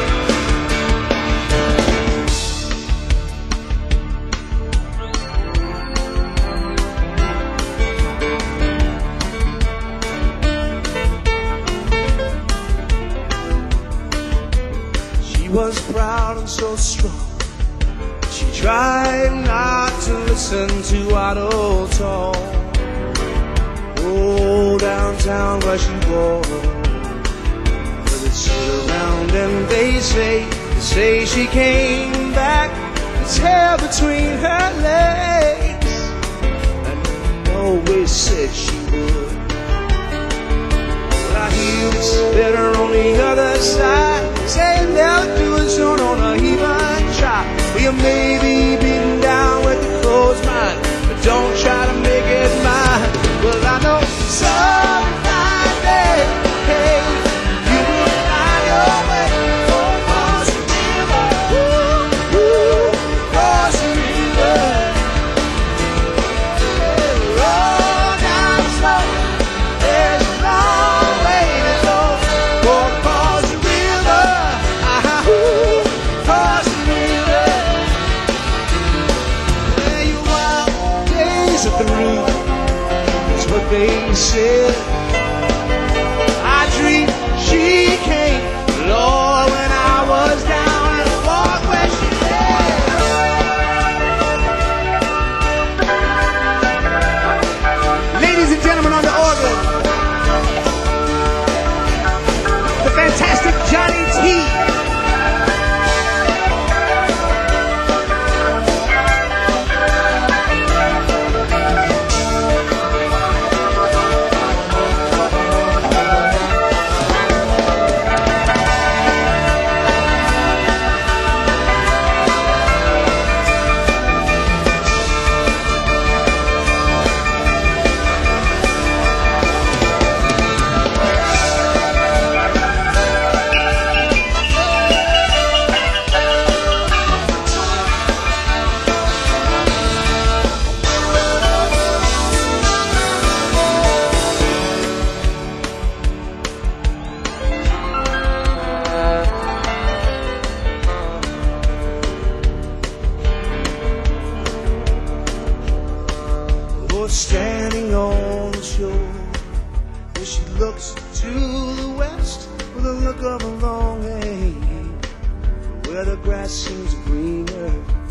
S2: She was proud and so strong. She tried not to listen to idle talk. Oh, downtown where she was, but they sit around and they say, they say she came back with tail between her legs, and always said she would. Well, I hear it's better on the other side, saying they'll do it soon on a even try. Well, you may be beaten down with the closed mind, but don't try to make it mine. Well, I know some fine day, hey, you will find your way across the river, ooh, ooh, across the river. Roll down through. That's what they said. I dreamed she came, Lord, when I was down and walked where she lay. Ladies and gentlemen, on the organ, the fantastic Johnny T. Standing on the shore, as she looks to the west with a look of longing, where the grass seems greener.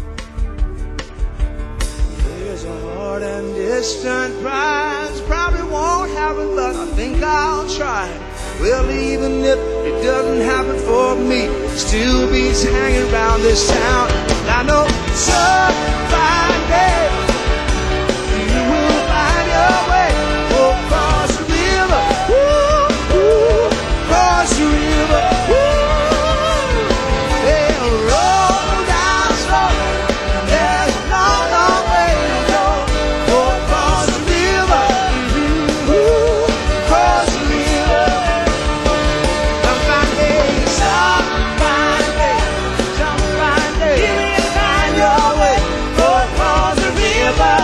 S2: There's a hard and distant prize, probably won't happen, but I think I'll try. Well, even if it doesn't happen for me, still beats hanging around this town. And I know some fine day you will find your way across the river, ooh, ooh, across the river, ooh. They'll roll down slow, there's a long, long way to go across the river, ooh, across the river. Some fine day, some fine day, some fine day, you will find your way across the river.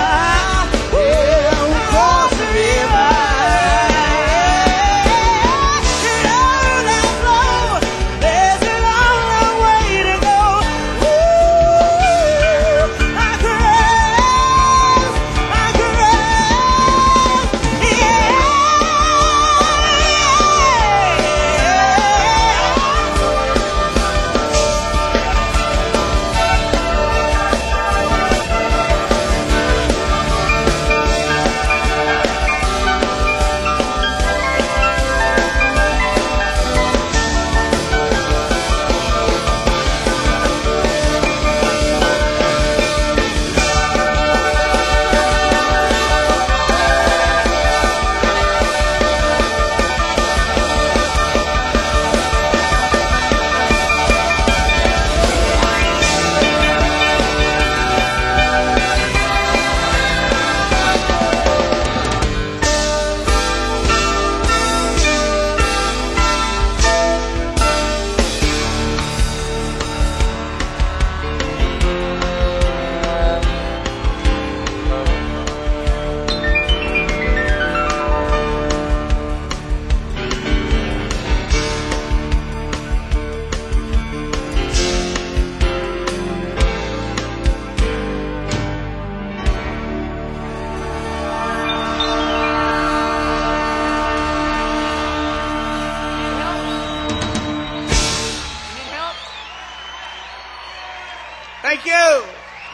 S2: Thank you.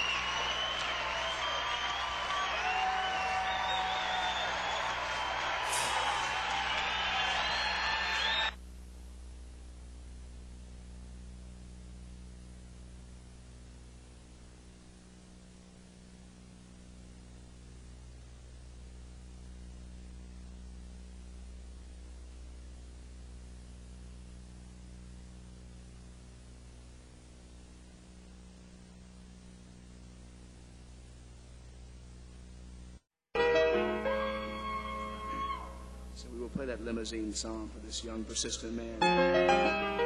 S2: So we will play that limousine song for this young, persistent man.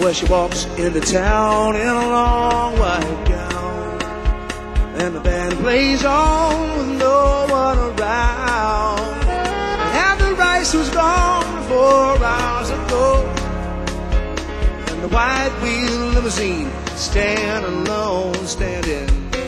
S2: Where she walks into town in a long white gown, and the band plays on with no one around. And the rice was gone four hours ago, and the white wheel limousine stand alone, standing.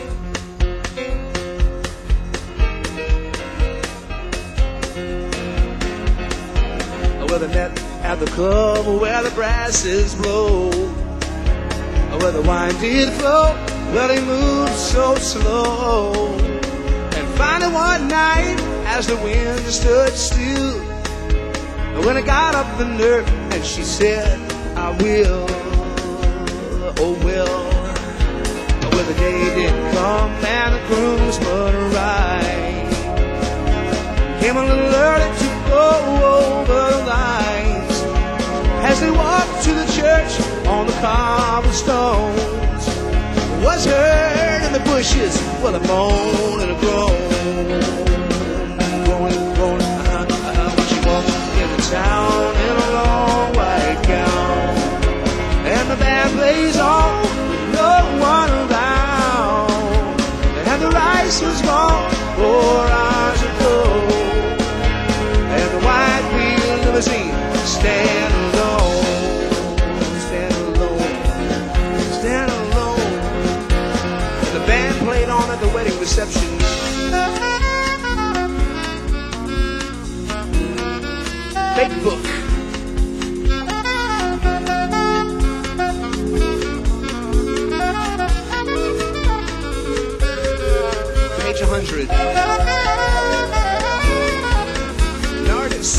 S2: Where they met at the club where the brasses blow, where the wine did flow, where they moved so slow. And finally one night, as the wind stood still, when I got up the nerve and she said, I will, oh will. Well, the day didn't come and the groomsmen arrived, came a little early to go over the lines. As they walked to the church on the cobblestones, was heard in the bushes with a moan and a groan, groaning, groaning. Uh-huh, uh-huh. When she walked into town in a long white gown, and the band plays on with no one around, and the rice was gone four hours ago, and the white wheel limousine stand alone, stand alone, stand alone. And the band played on at the wedding reception. Fake book. Page one hundred. An artist.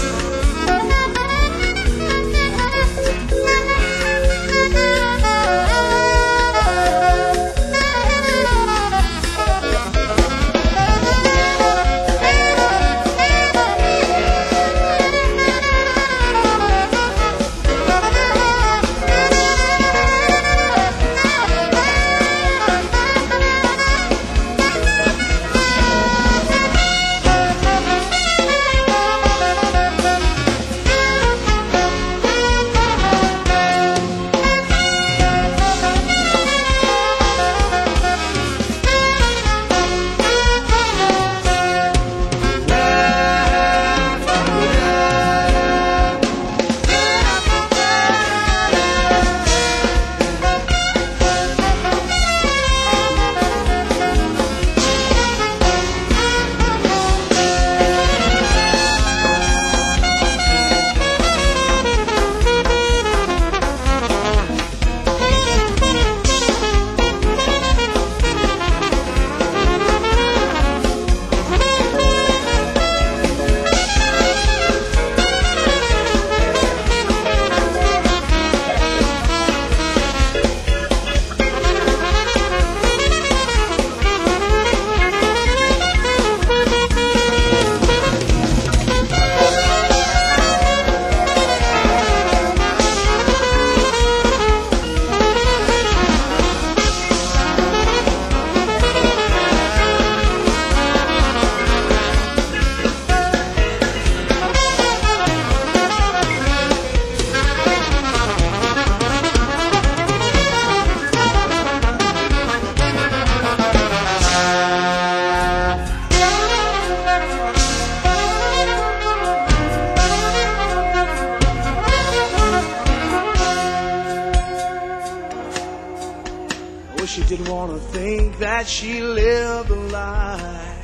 S2: She didn't want to think that she lived a lie.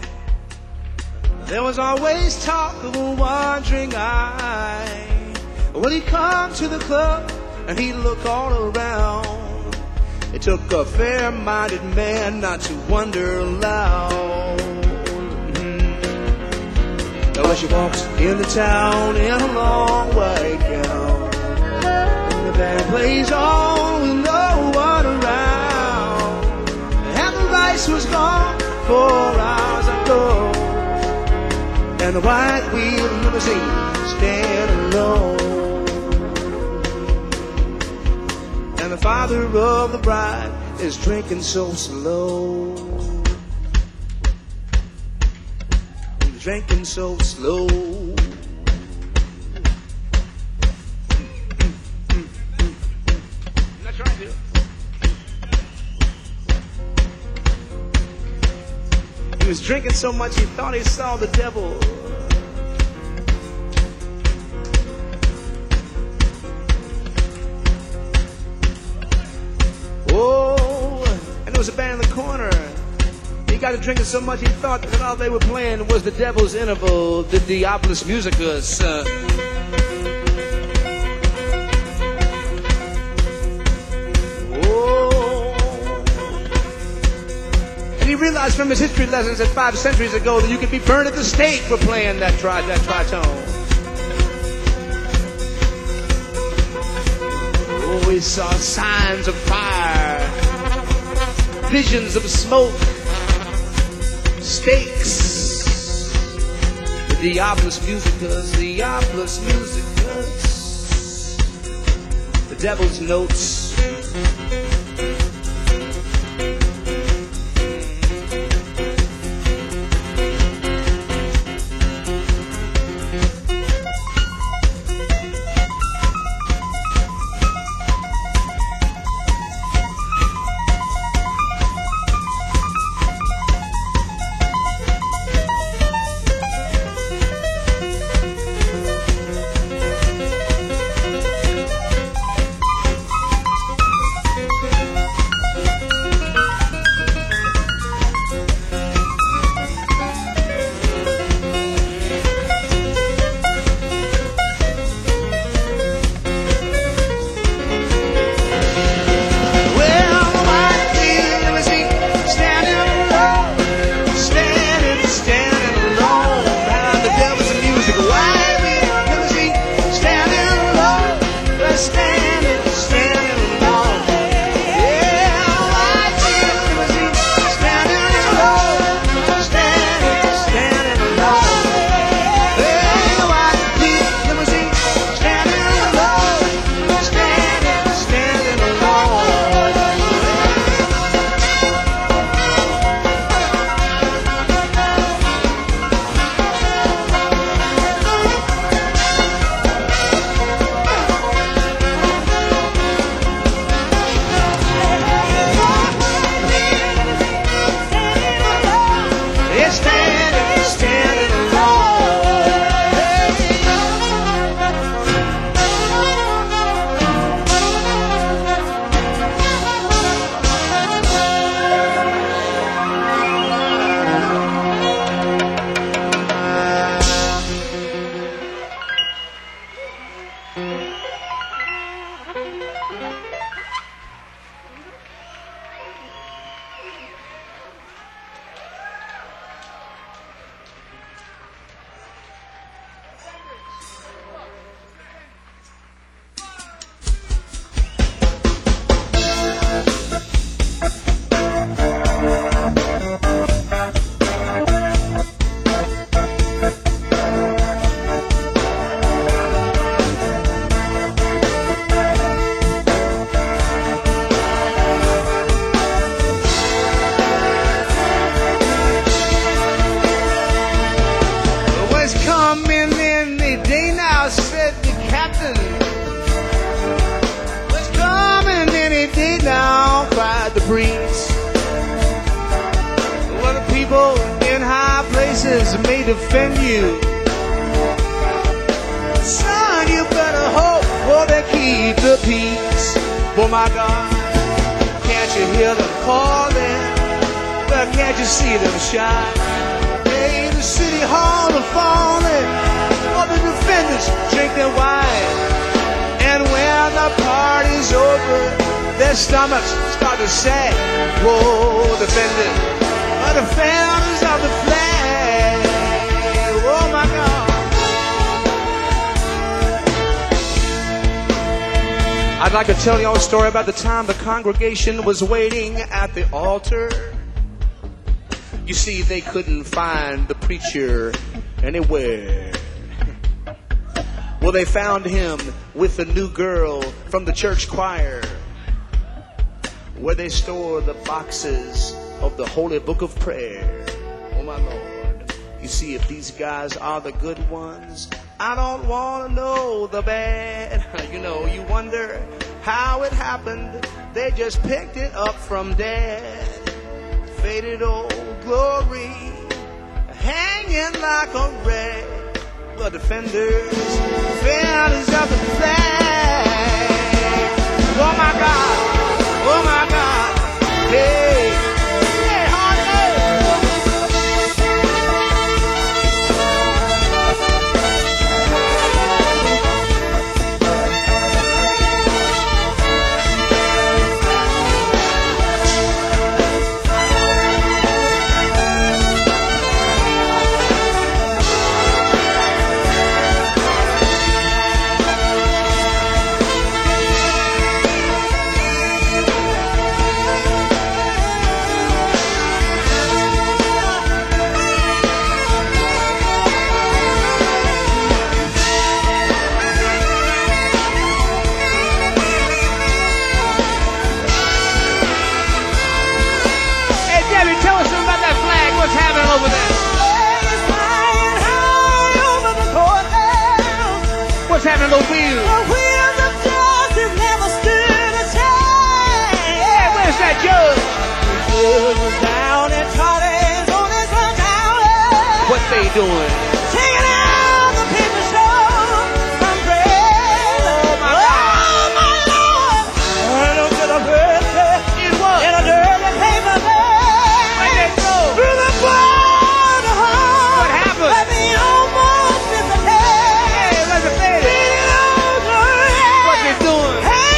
S2: There was always talk of a wandering eye. When he'd come to the club and he'd look all around, it took a fair-minded man not to wonder aloud. Mm-hmm. Now when she walks into town in a long white gown, and the band plays on with no one around, rice was gone four hours ago, and the white wheel limousine stand alone. And the father of the bride is drinking so slow, he's drinking so slow.
S1: was drinking so much he thought he saw the devil. Oh, and there was a band in the corner. He got to drinking so much he thought that all they were playing was the Devil's Interval, the Diabolus Musicus. Uh, He realized from his history lessons that five centuries ago that you could be burned at the stake for playing that tri that tritone. Oh, he saw signs of fire, visions of smoke, stakes. The Diabolus Musicus, the Diabolus Musicus, the devil's notes. May defend you. Son, you better hope for they keep the peace. Oh my God, can't you hear them calling? Well, can't you see them shine? Hey, the city hall are falling. All the defendants drink their wine. And when the party's over, their stomachs start to sag. Whoa, defendant, the defenders of the flag. Oh my God. I'd like to tell you a story about the time the congregation was waiting at the altar. You see, they couldn't find the preacher anywhere. Well, they found him with a new girl from the church choir, where they store the boxes of the Holy Book of Prayer. Oh my Lord. You see, if these guys are the good ones, I don't want to know the bad. You know, you wonder how it happened. They just picked it up from dead. Faded old glory hanging like a rag. The defenders found us up the flag. Oh my God, oh my God, hey, hey, over there. What's happening, those wheels?
S2: The wheels of justice never stood a chance.
S1: Hey, where's that judge?
S2: The judge is down and Charlie's on his run down.
S1: What they doing?
S2: Taking out the paper show from bread.
S1: Oh my God!
S2: Oh my Lord! Turn up to the birthday
S1: In what?
S2: in a dirty paper bag.
S1: Where they go?
S2: Through the blood of heart.
S1: What happened?
S2: Let me almost disappear.
S1: Hey, where's the lady? What they doing?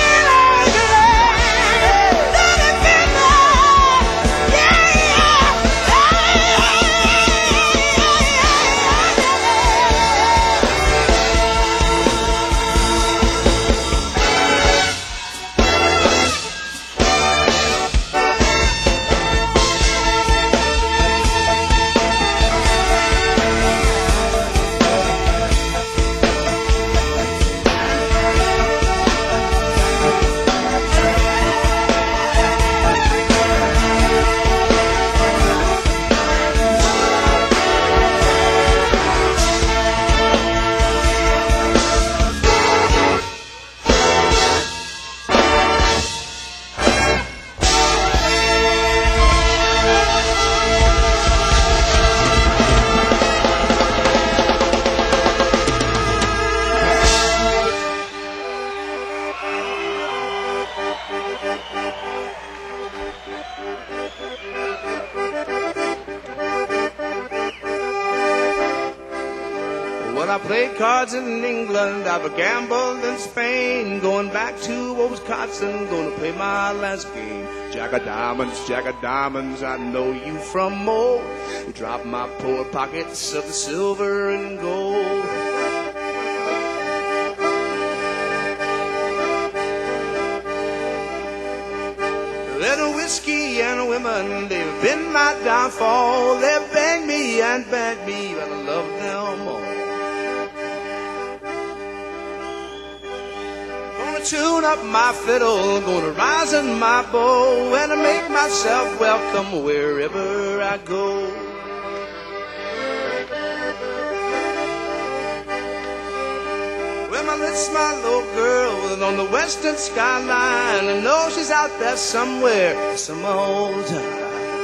S1: Well, I played cards in England, I've gambled in Spain, going back to old Wisconsin, gonna play my last game. Jack of diamonds, Jack of diamonds, I know you from more. You dropped my poor pockets of the silver and gold. Little whiskey and women, they've been my downfall. They've banged me and banged me, but I love them all. Gonna tune up my fiddle, gonna rise in my bow, and make myself welcome wherever I go. Well, my little smart little girl on the western skyline, I know she's out there somewhere, some old time.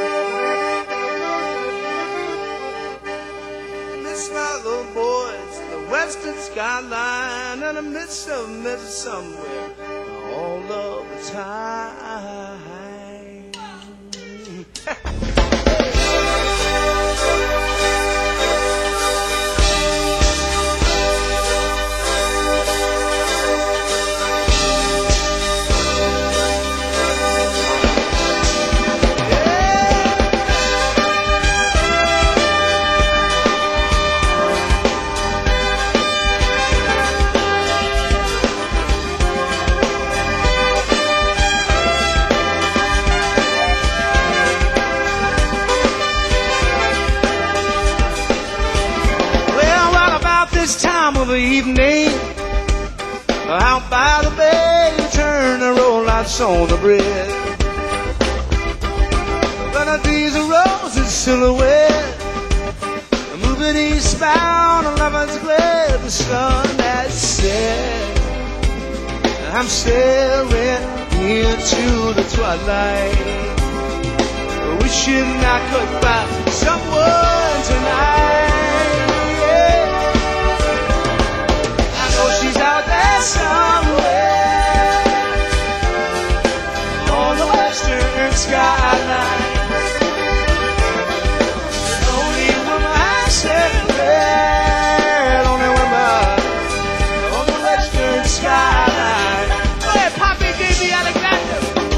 S1: Miss my little boys, the western skyline, and I miss her, miss her somewhere all of the time. This time of the evening, out by the bay, turn the roll lights on the bridge. But a diesel roses silhouette, moving eastbound, lovers glad the sun has set. I'm staring into the twilight, wishing I could find someone tonight. Yeah. I know she's out there somewhere on the western skyline. Only woman I said that, only woman on the western skyline. Hey, Poppy gave me Alexander.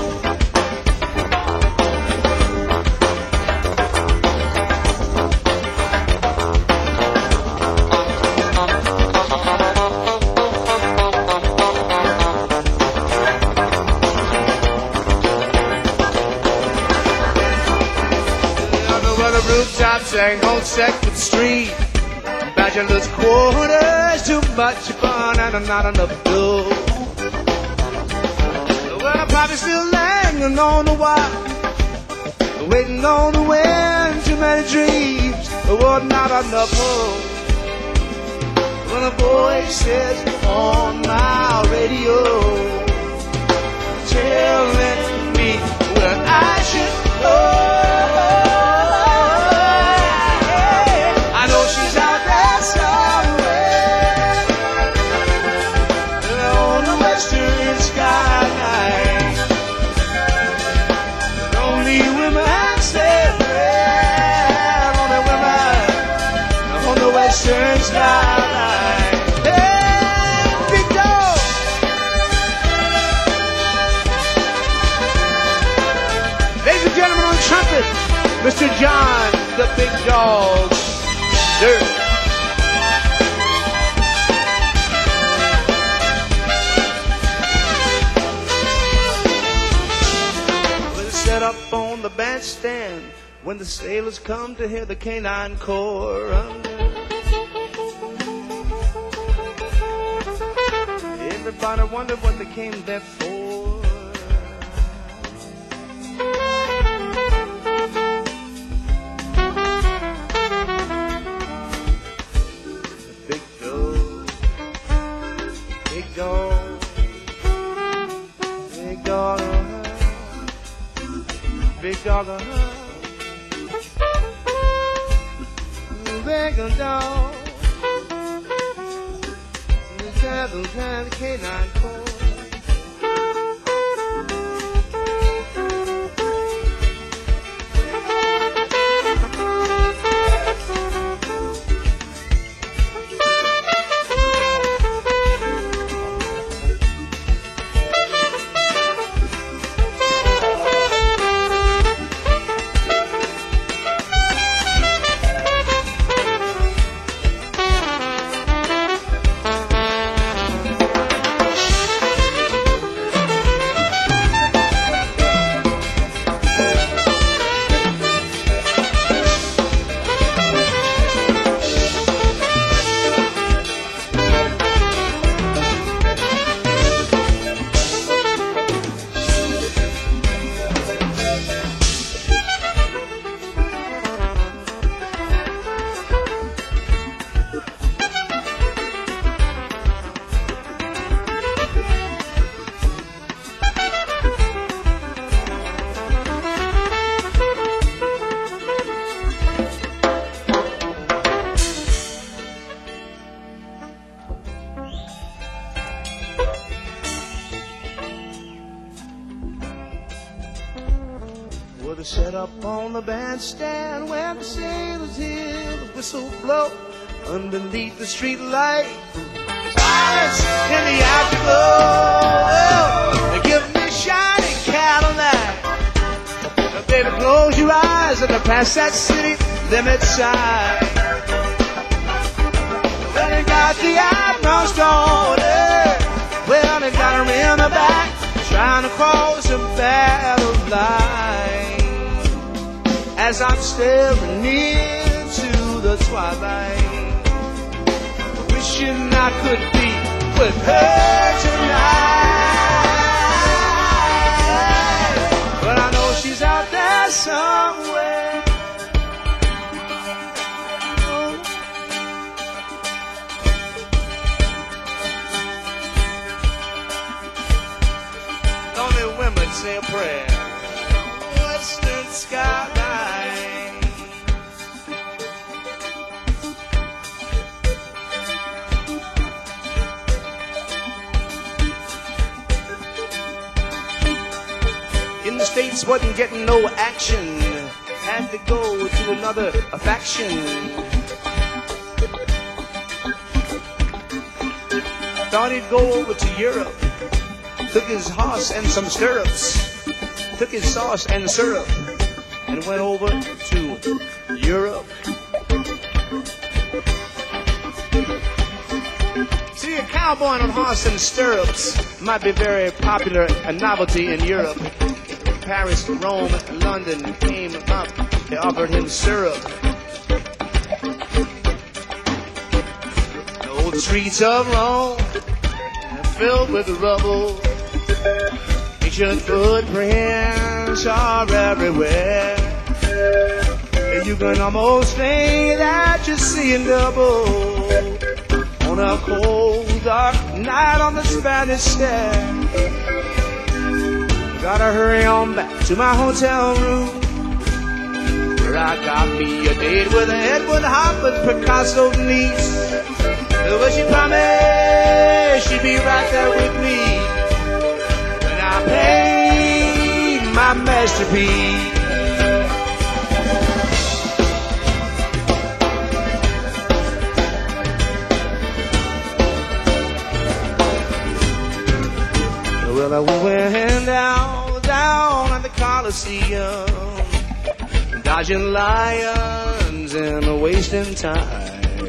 S1: Rooftops ain't on Second Street. Bachelor's quarters, too much fun and not enough dough. Well, I'm probably still hanging on the wire, waiting on the wind. Too many dreams, but not enough hope. When a voice says on my radio, telling me where I should go. Western skyline. Hey, big dog. Ladies and gentlemen, on trumpet, Mister John, the big dog. Dirt. We're set up on the bandstand when the sailors come to hear the canine chorus. Everybody wondered what they came there for. Big dog, big dog, big dog, big dog, big dog. Those kind of canine chords. Set up on the bandstand when the sailors hear the whistle blow underneath the street light. Silence in the afterglow. They give me shiny Cadillac. Now, baby, close your eyes and pass that city limit sign. Well, they got the Admiral started. Well, they got her in the back, trying to cross the battle line. As I'm staring into the twilight, wishing I could be with her tonight. But I know she's out there somewhere. Lonely women say a prayer. Western skyline. the States wasn't getting no action. Had to go to another faction. Thought he'd go over to Europe. Took his horse and some stirrups. Took his sauce and syrup. And went over to Europe. See, a cowboy on a horse and stirrups might be very popular, a novelty in Europe. Paris, Rome, London came up. They offered him syrup. The old streets of Rome filled with rubble. Ancient footprints are everywhere. And you can almost think that you're seeing double on a cold, dark night on the Spanish Stair. Gotta hurry on back to my hotel room, where I got me a date with Edward Hopper, Picasso's niece. But she promised she'd be right there with me when I paid my masterpiece. Well, I went down, down at the Coliseum, dodging lions and wasting time.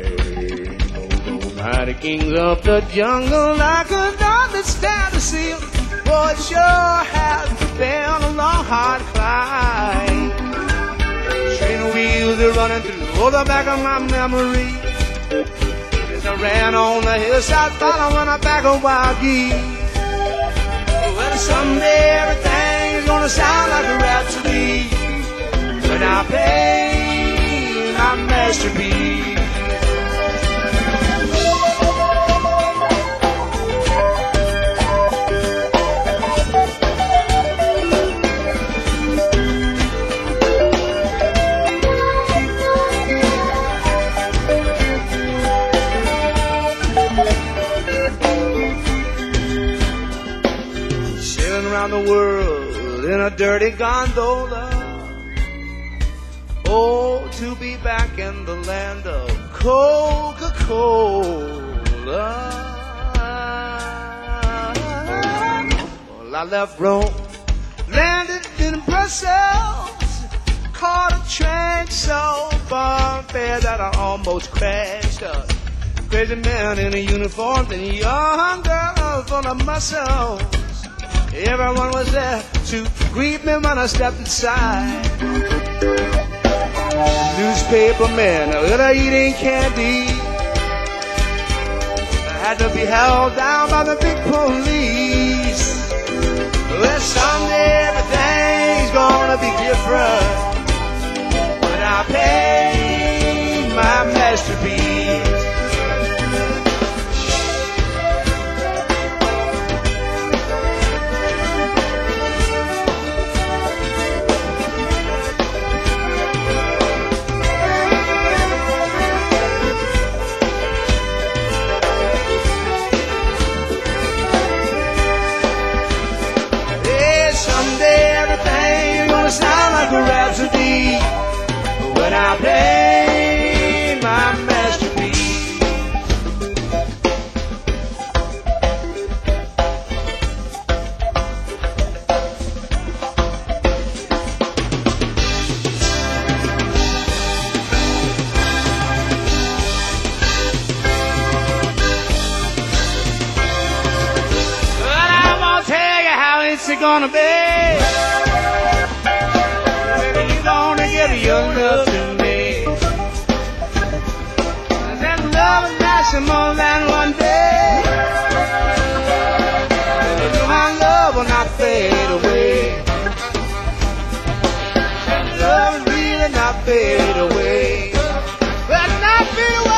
S1: The kings of the jungle, I could not stand to see them. Boy, it sure has been a long, hard climb. Train wheels are running through the back of my memory. As I ran on the hillside, following a pack of wild geese. Well, someday everything's gonna sound like a rhapsody when I play my masterpiece. The world in a dirty gondola. Oh, to be back in the land of Coca-Cola. Well, I left Rome, landed in Brussels, caught a train so funfair that I almost crashed. A crazy man in a uniform and a young girl full of muscles. Everyone was there to greet me when I stepped inside. Newspaper men were eating candy. I had to be held down by the big police. Well, someday everything's gonna be different when I pay my masterpiece. Sound like a rhapsody when I play my masterpiece. Well, I'm gonna tell you how it's gonna be. Your love to me, that love is lasting more than one day. My love will not fade away. That love will really not fade away. Will not fade away.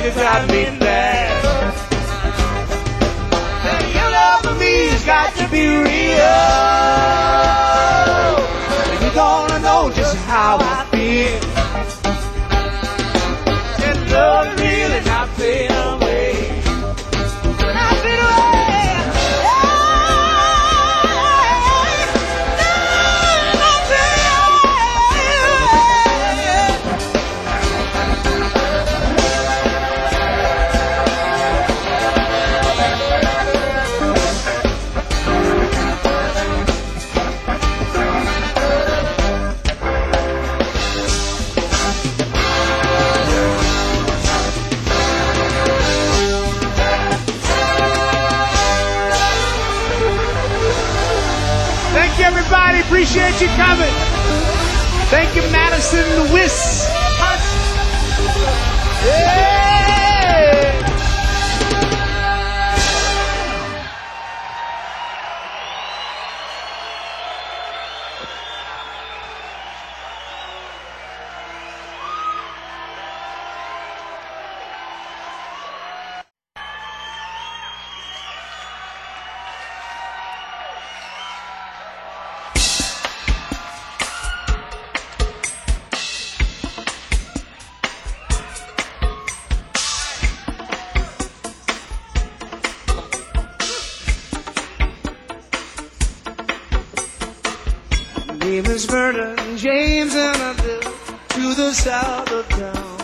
S2: baby got me mad. And your love for me's got to be real. And you're gonna know just how I feel. And love really not fade away. Not fade away. Not fade everybody, appreciate you coming. Thank you, Madison Lewis. Yeah. Name is Vernon James and I live to the south of town.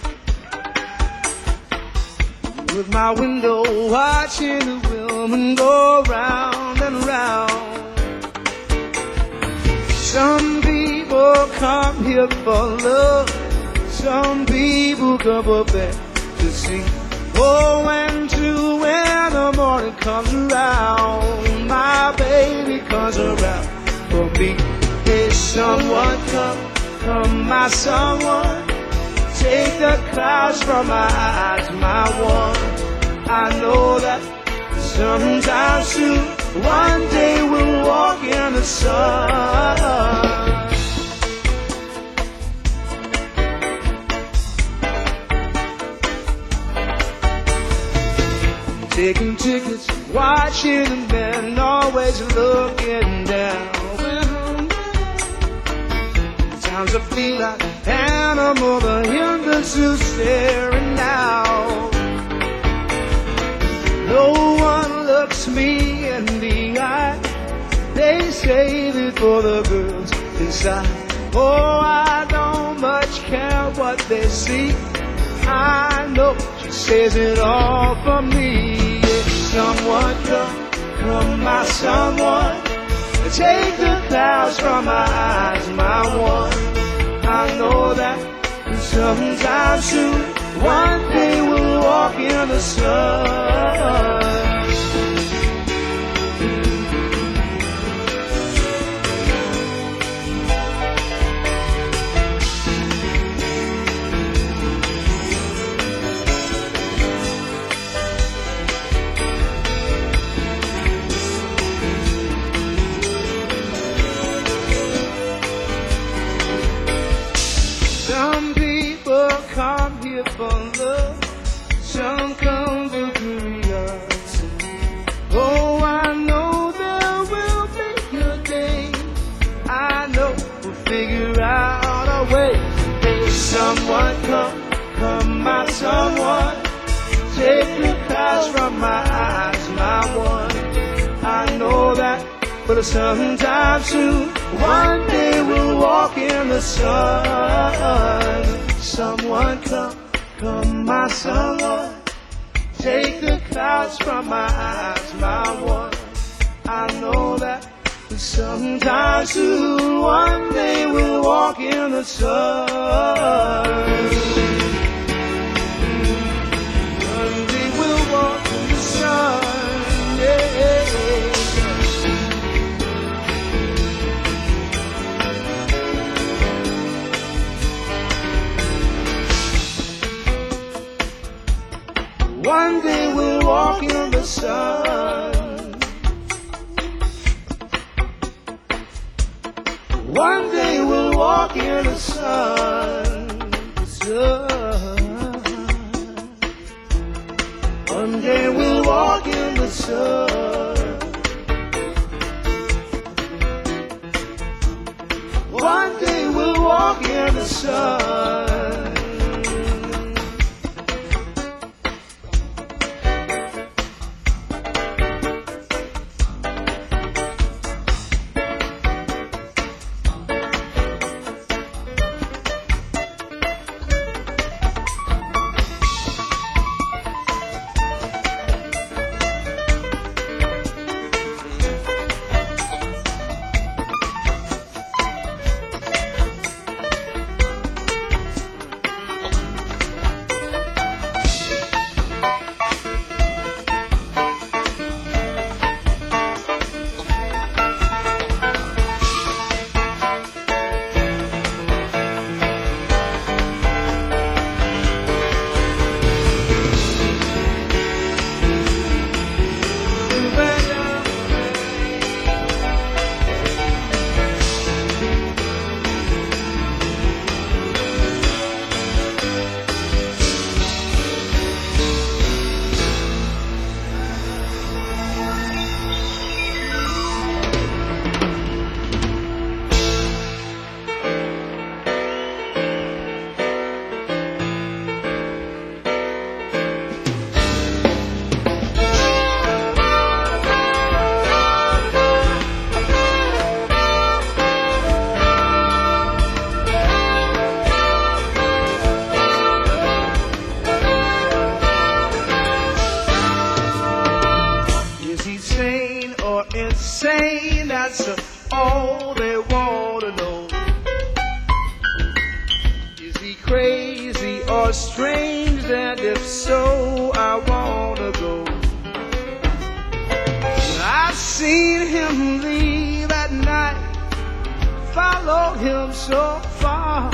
S2: With my window watching the wheelman go round and round. Some people come here for love. Some people come up there to see. Oh, when two when the morning comes around, my baby comes around for me. Hey, someone come, come my someone. Take the clouds from my eyes, my one. I know that sometime soon, one day we'll walk in the sun. Taking tickets, watching the men, always looking down. Sometimes I feel like an animal, the hinders who's staring out. No one looks me in the eye. They save it for the girls inside. Oh, I don't much care what they see. I know she says it all for me. Yeah, someone come, come my someone. Take the clouds from my eyes, my one. I know that sometime soon, one day we'll walk in the sun. Some people come here for love, some come for curiosity. Oh, I know there will be a day, I know we'll figure out a way. Hey, someone come, come my someone. Take the clouds from my eyes, my one. I know that, but sometime soon, one day we'll walk in the sun. Someone come, come my someone. Take the clouds from my eyes, my one. I know that sometime soon, one day we'll walk in the sun. One day we'll walk in the sun, yeah. One day we'll walk in the sun. One day we'll walk in the sun. The sun. One day we'll walk in the sun. One day we'll walk in the sun. Insane, that's all they want to know. Is he crazy or strange? And if so, I want to go. I've seen him leave at night, followed him so far.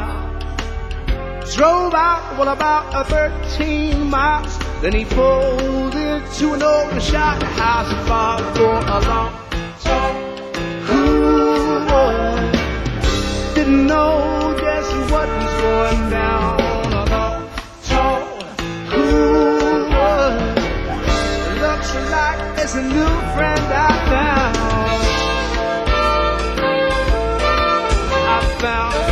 S2: Drove out, well, about a thirteen miles. Then he pulled into an open shot house far for a long talk. Who was? Didn't know just what was going down. A long talk. Who was? Looks like it's a new friend I found. I found.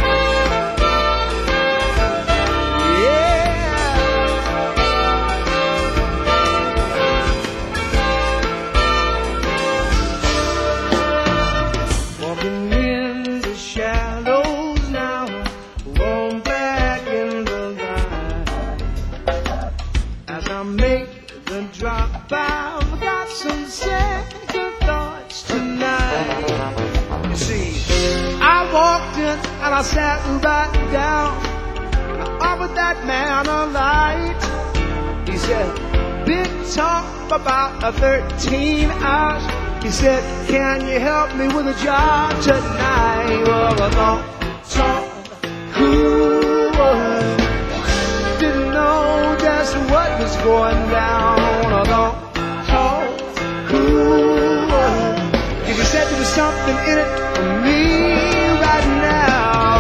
S2: Make the drop by, I've got some second thoughts tonight. You see, I walked in and I sat right down. I offered that man a light. He said, big talk about a thirteen hours. He said, can you help me with a job tonight? Well, I thought, talk, who was? Didn't know just what was going down. I don't talk, who was? If he said there was something in it for me right now,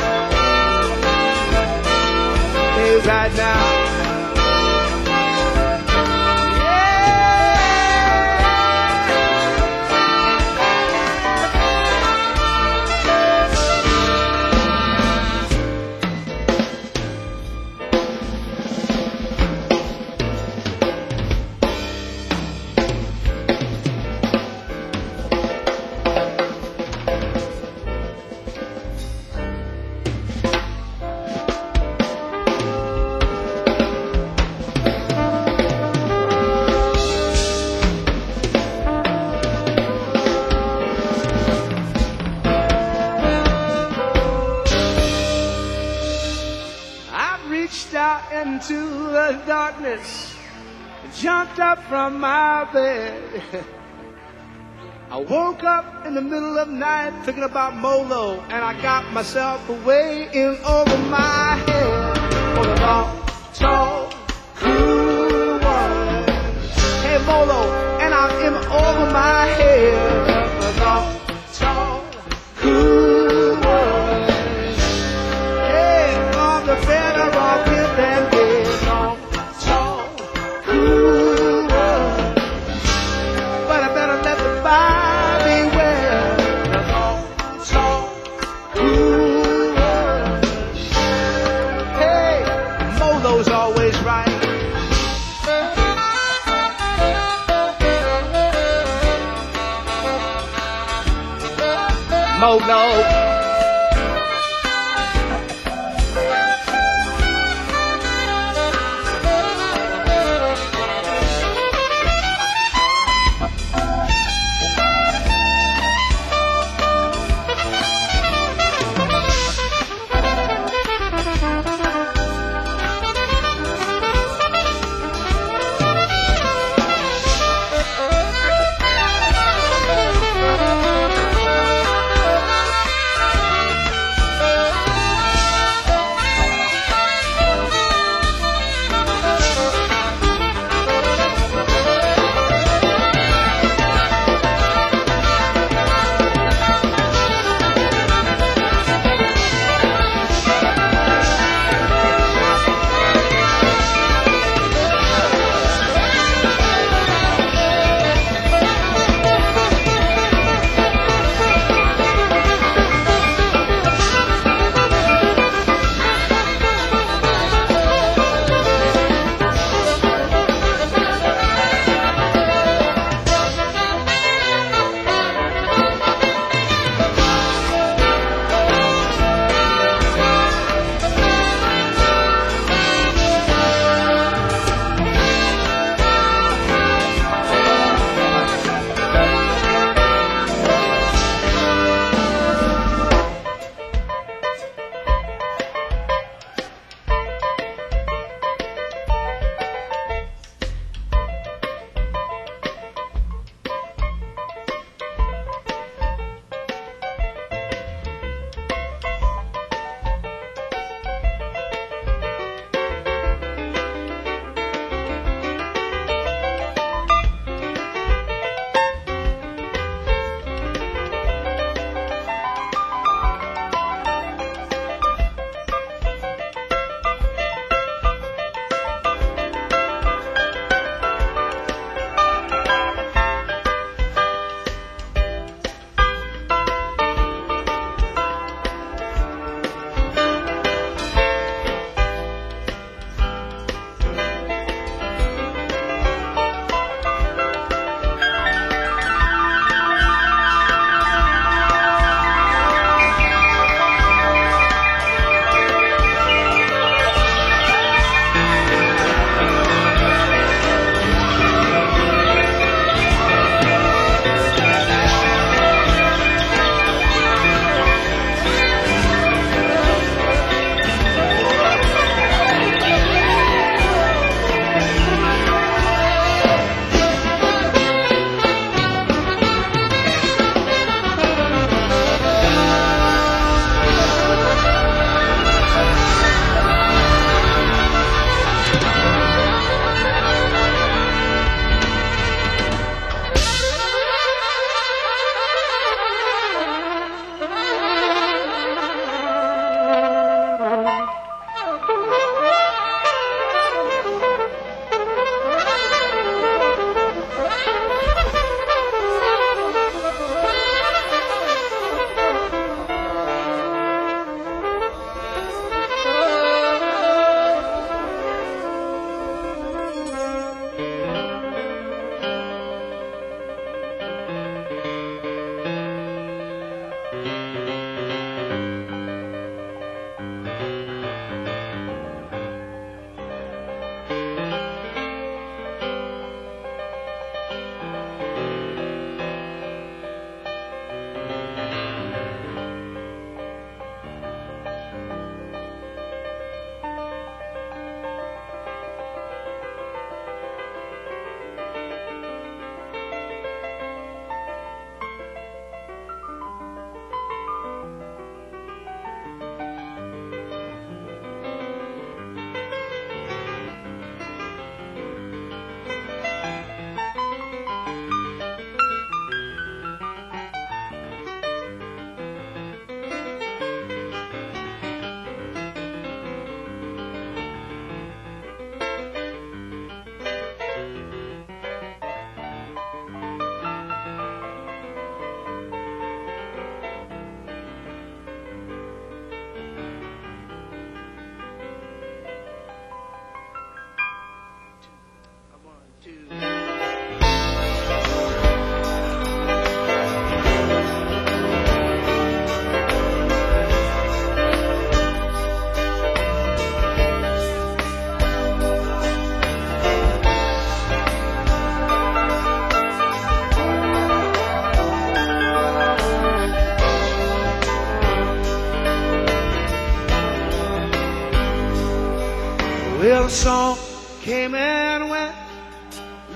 S2: hey, right now. Out into the darkness, jumped up from my bed. I woke up in the middle of the night thinking about Molo, and I got myself away in over my head. For the long, tall, cool one. Hey Molo, and I'm in over my head. For the long, tall, cool one. Hey, on the bed I rock with and dead. Long, tall, cool.
S3: Mogo.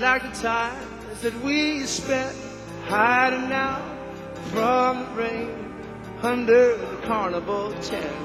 S1: like the times that we spent hiding out from the rain under the carnival tent.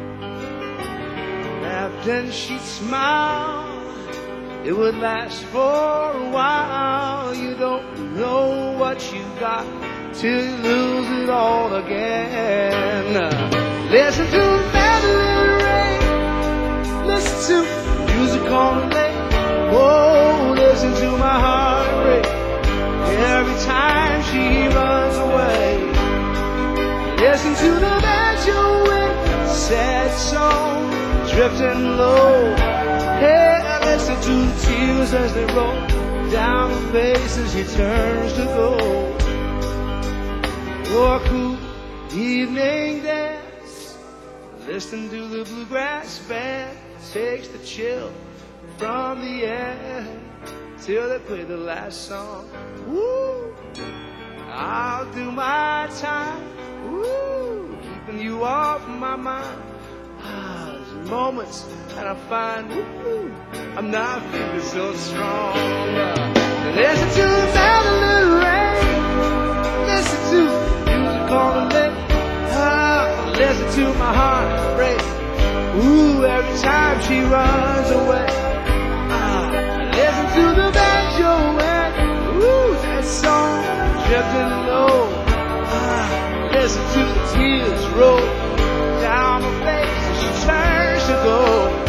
S1: Laughed and she'd smile, it would last for a while. You don't know what you got till you lose it all again. Listen to the mandolin rain, listen to music on the lake. Oh, listen to my heart break every time she runs away. Listen to the banjo with sad song drifting low. Hey, listen to the tears as they roll down her face as she turns to gold. Oh, a cool evening dance, listen to the bluegrass band, takes the chill from the air till they play the last song. Woo! I'll do my time, woo, keeping you off my mind. Ah, there's moments that I find, woo, I'm not feeling so strong. Listen to the mandolin rain, listen to music on the lake. Ah, listen to my heart break, ooh, every time she runs away. Listen to the banjo and ooh, that song drifting low. Ah, listen to the tears roll down her face as she turns to go.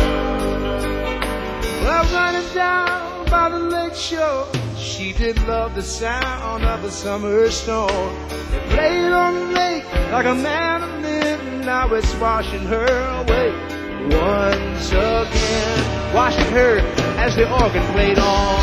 S1: Well, running down by the lake shore, she did love the sound of a summer storm. It played on the lake like a mandolin, now it's washing her away once again, washing her as the organ played on.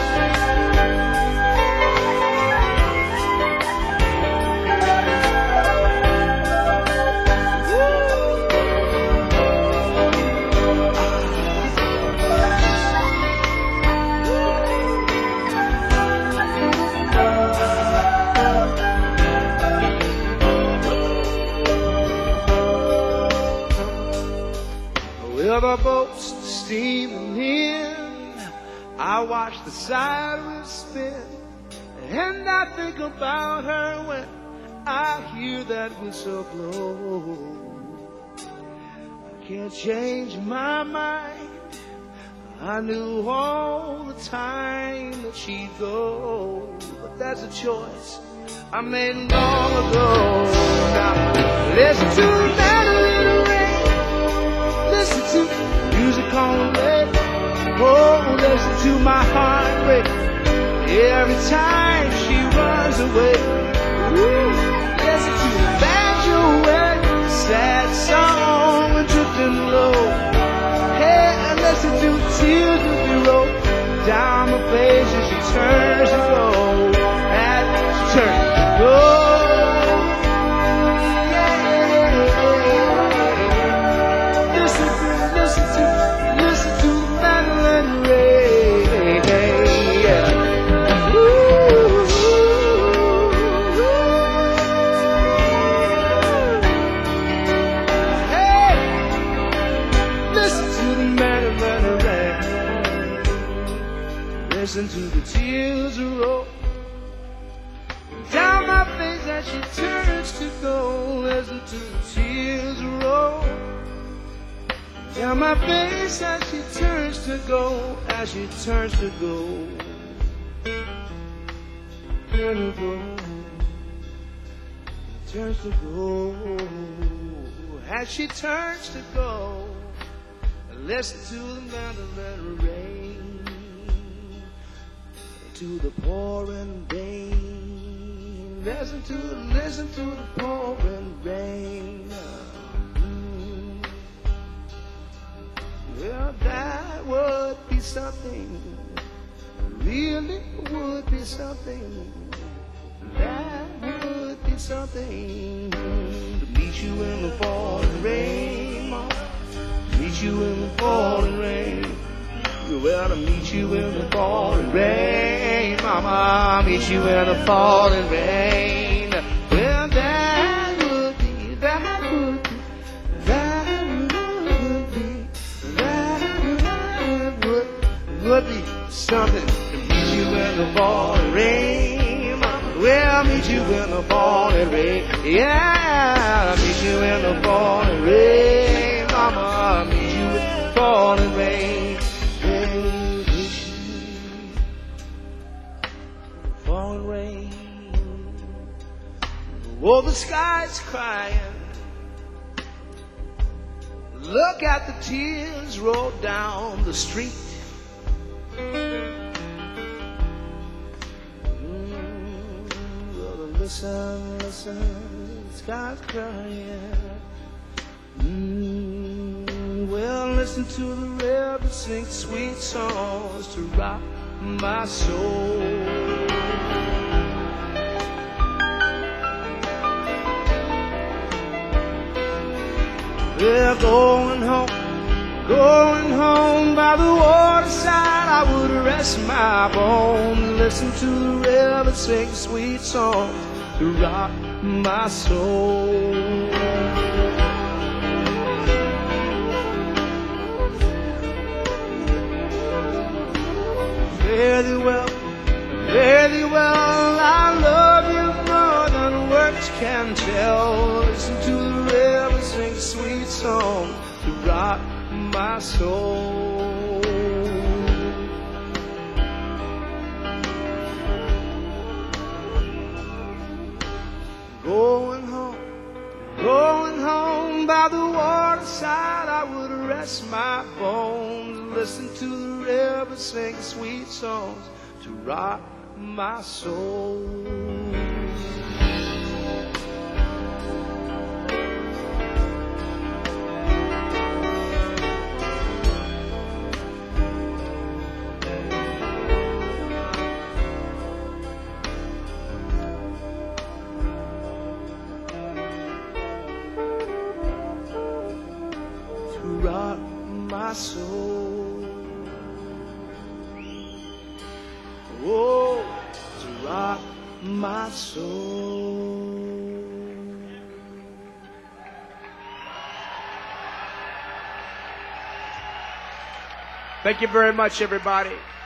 S1: Well, the boat's steaming in, I watch the sidewheel spin, and I think about her when I hear that whistle blow. I can't change my mind, I knew all the time that she'd go, but that's a choice I made long ago. Now listen to the mandolin rain, listen to music on the lake. Oh, listen to my heart break every time she runs away. Ooh, listen to the banjo and sad song and drifting low. Hey, and listen to the tears that they roll down my face as she turns to go. As she turns to go. Listen to the tears roll down my face as she turns to go. Listen to the tears roll down my face as she turns to go. As she turns to go, turns to go, turns to go. As she turns to go, listen to the mandolin rain, to the pouring rain. Listen to, listen to the pouring rain. Mm. Well, that would be something, really would be something. That would be something, to meet you in the pouring rain, Mama. Meet you in the pouring rain. Well, to meet you in the falling rain, Mama, meet you in the falling rain. Well, that would be, that would be, that would be, that would, would be
S2: something to meet you in the falling rain, mama. Well, I'll meet you in the falling rain. Yeah, I'll meet you in the falling rain, mama. I'll meet you in the falling rain. Hey, meet you, falling rain. Oh, the sky's crying. Look at the tears roll down the street. Mm, well, listen, listen, the sky's crying. Mm, well, listen to the river sing sweet songs to rock my soul. They're going home, going home by the waterside. I would rest my bones, listen to the river sing sweet songs to rock my soul. Fare thee well, fare thee well, I love you more than words can tell. Listen to the river sing sweet song to rock my soul. Going home, going home by the waterside, I would rest my bones, listen to the river sing sweet songs to rock my soul. Rock my soul, oh, to rock my soul. Thank you very much, everybody.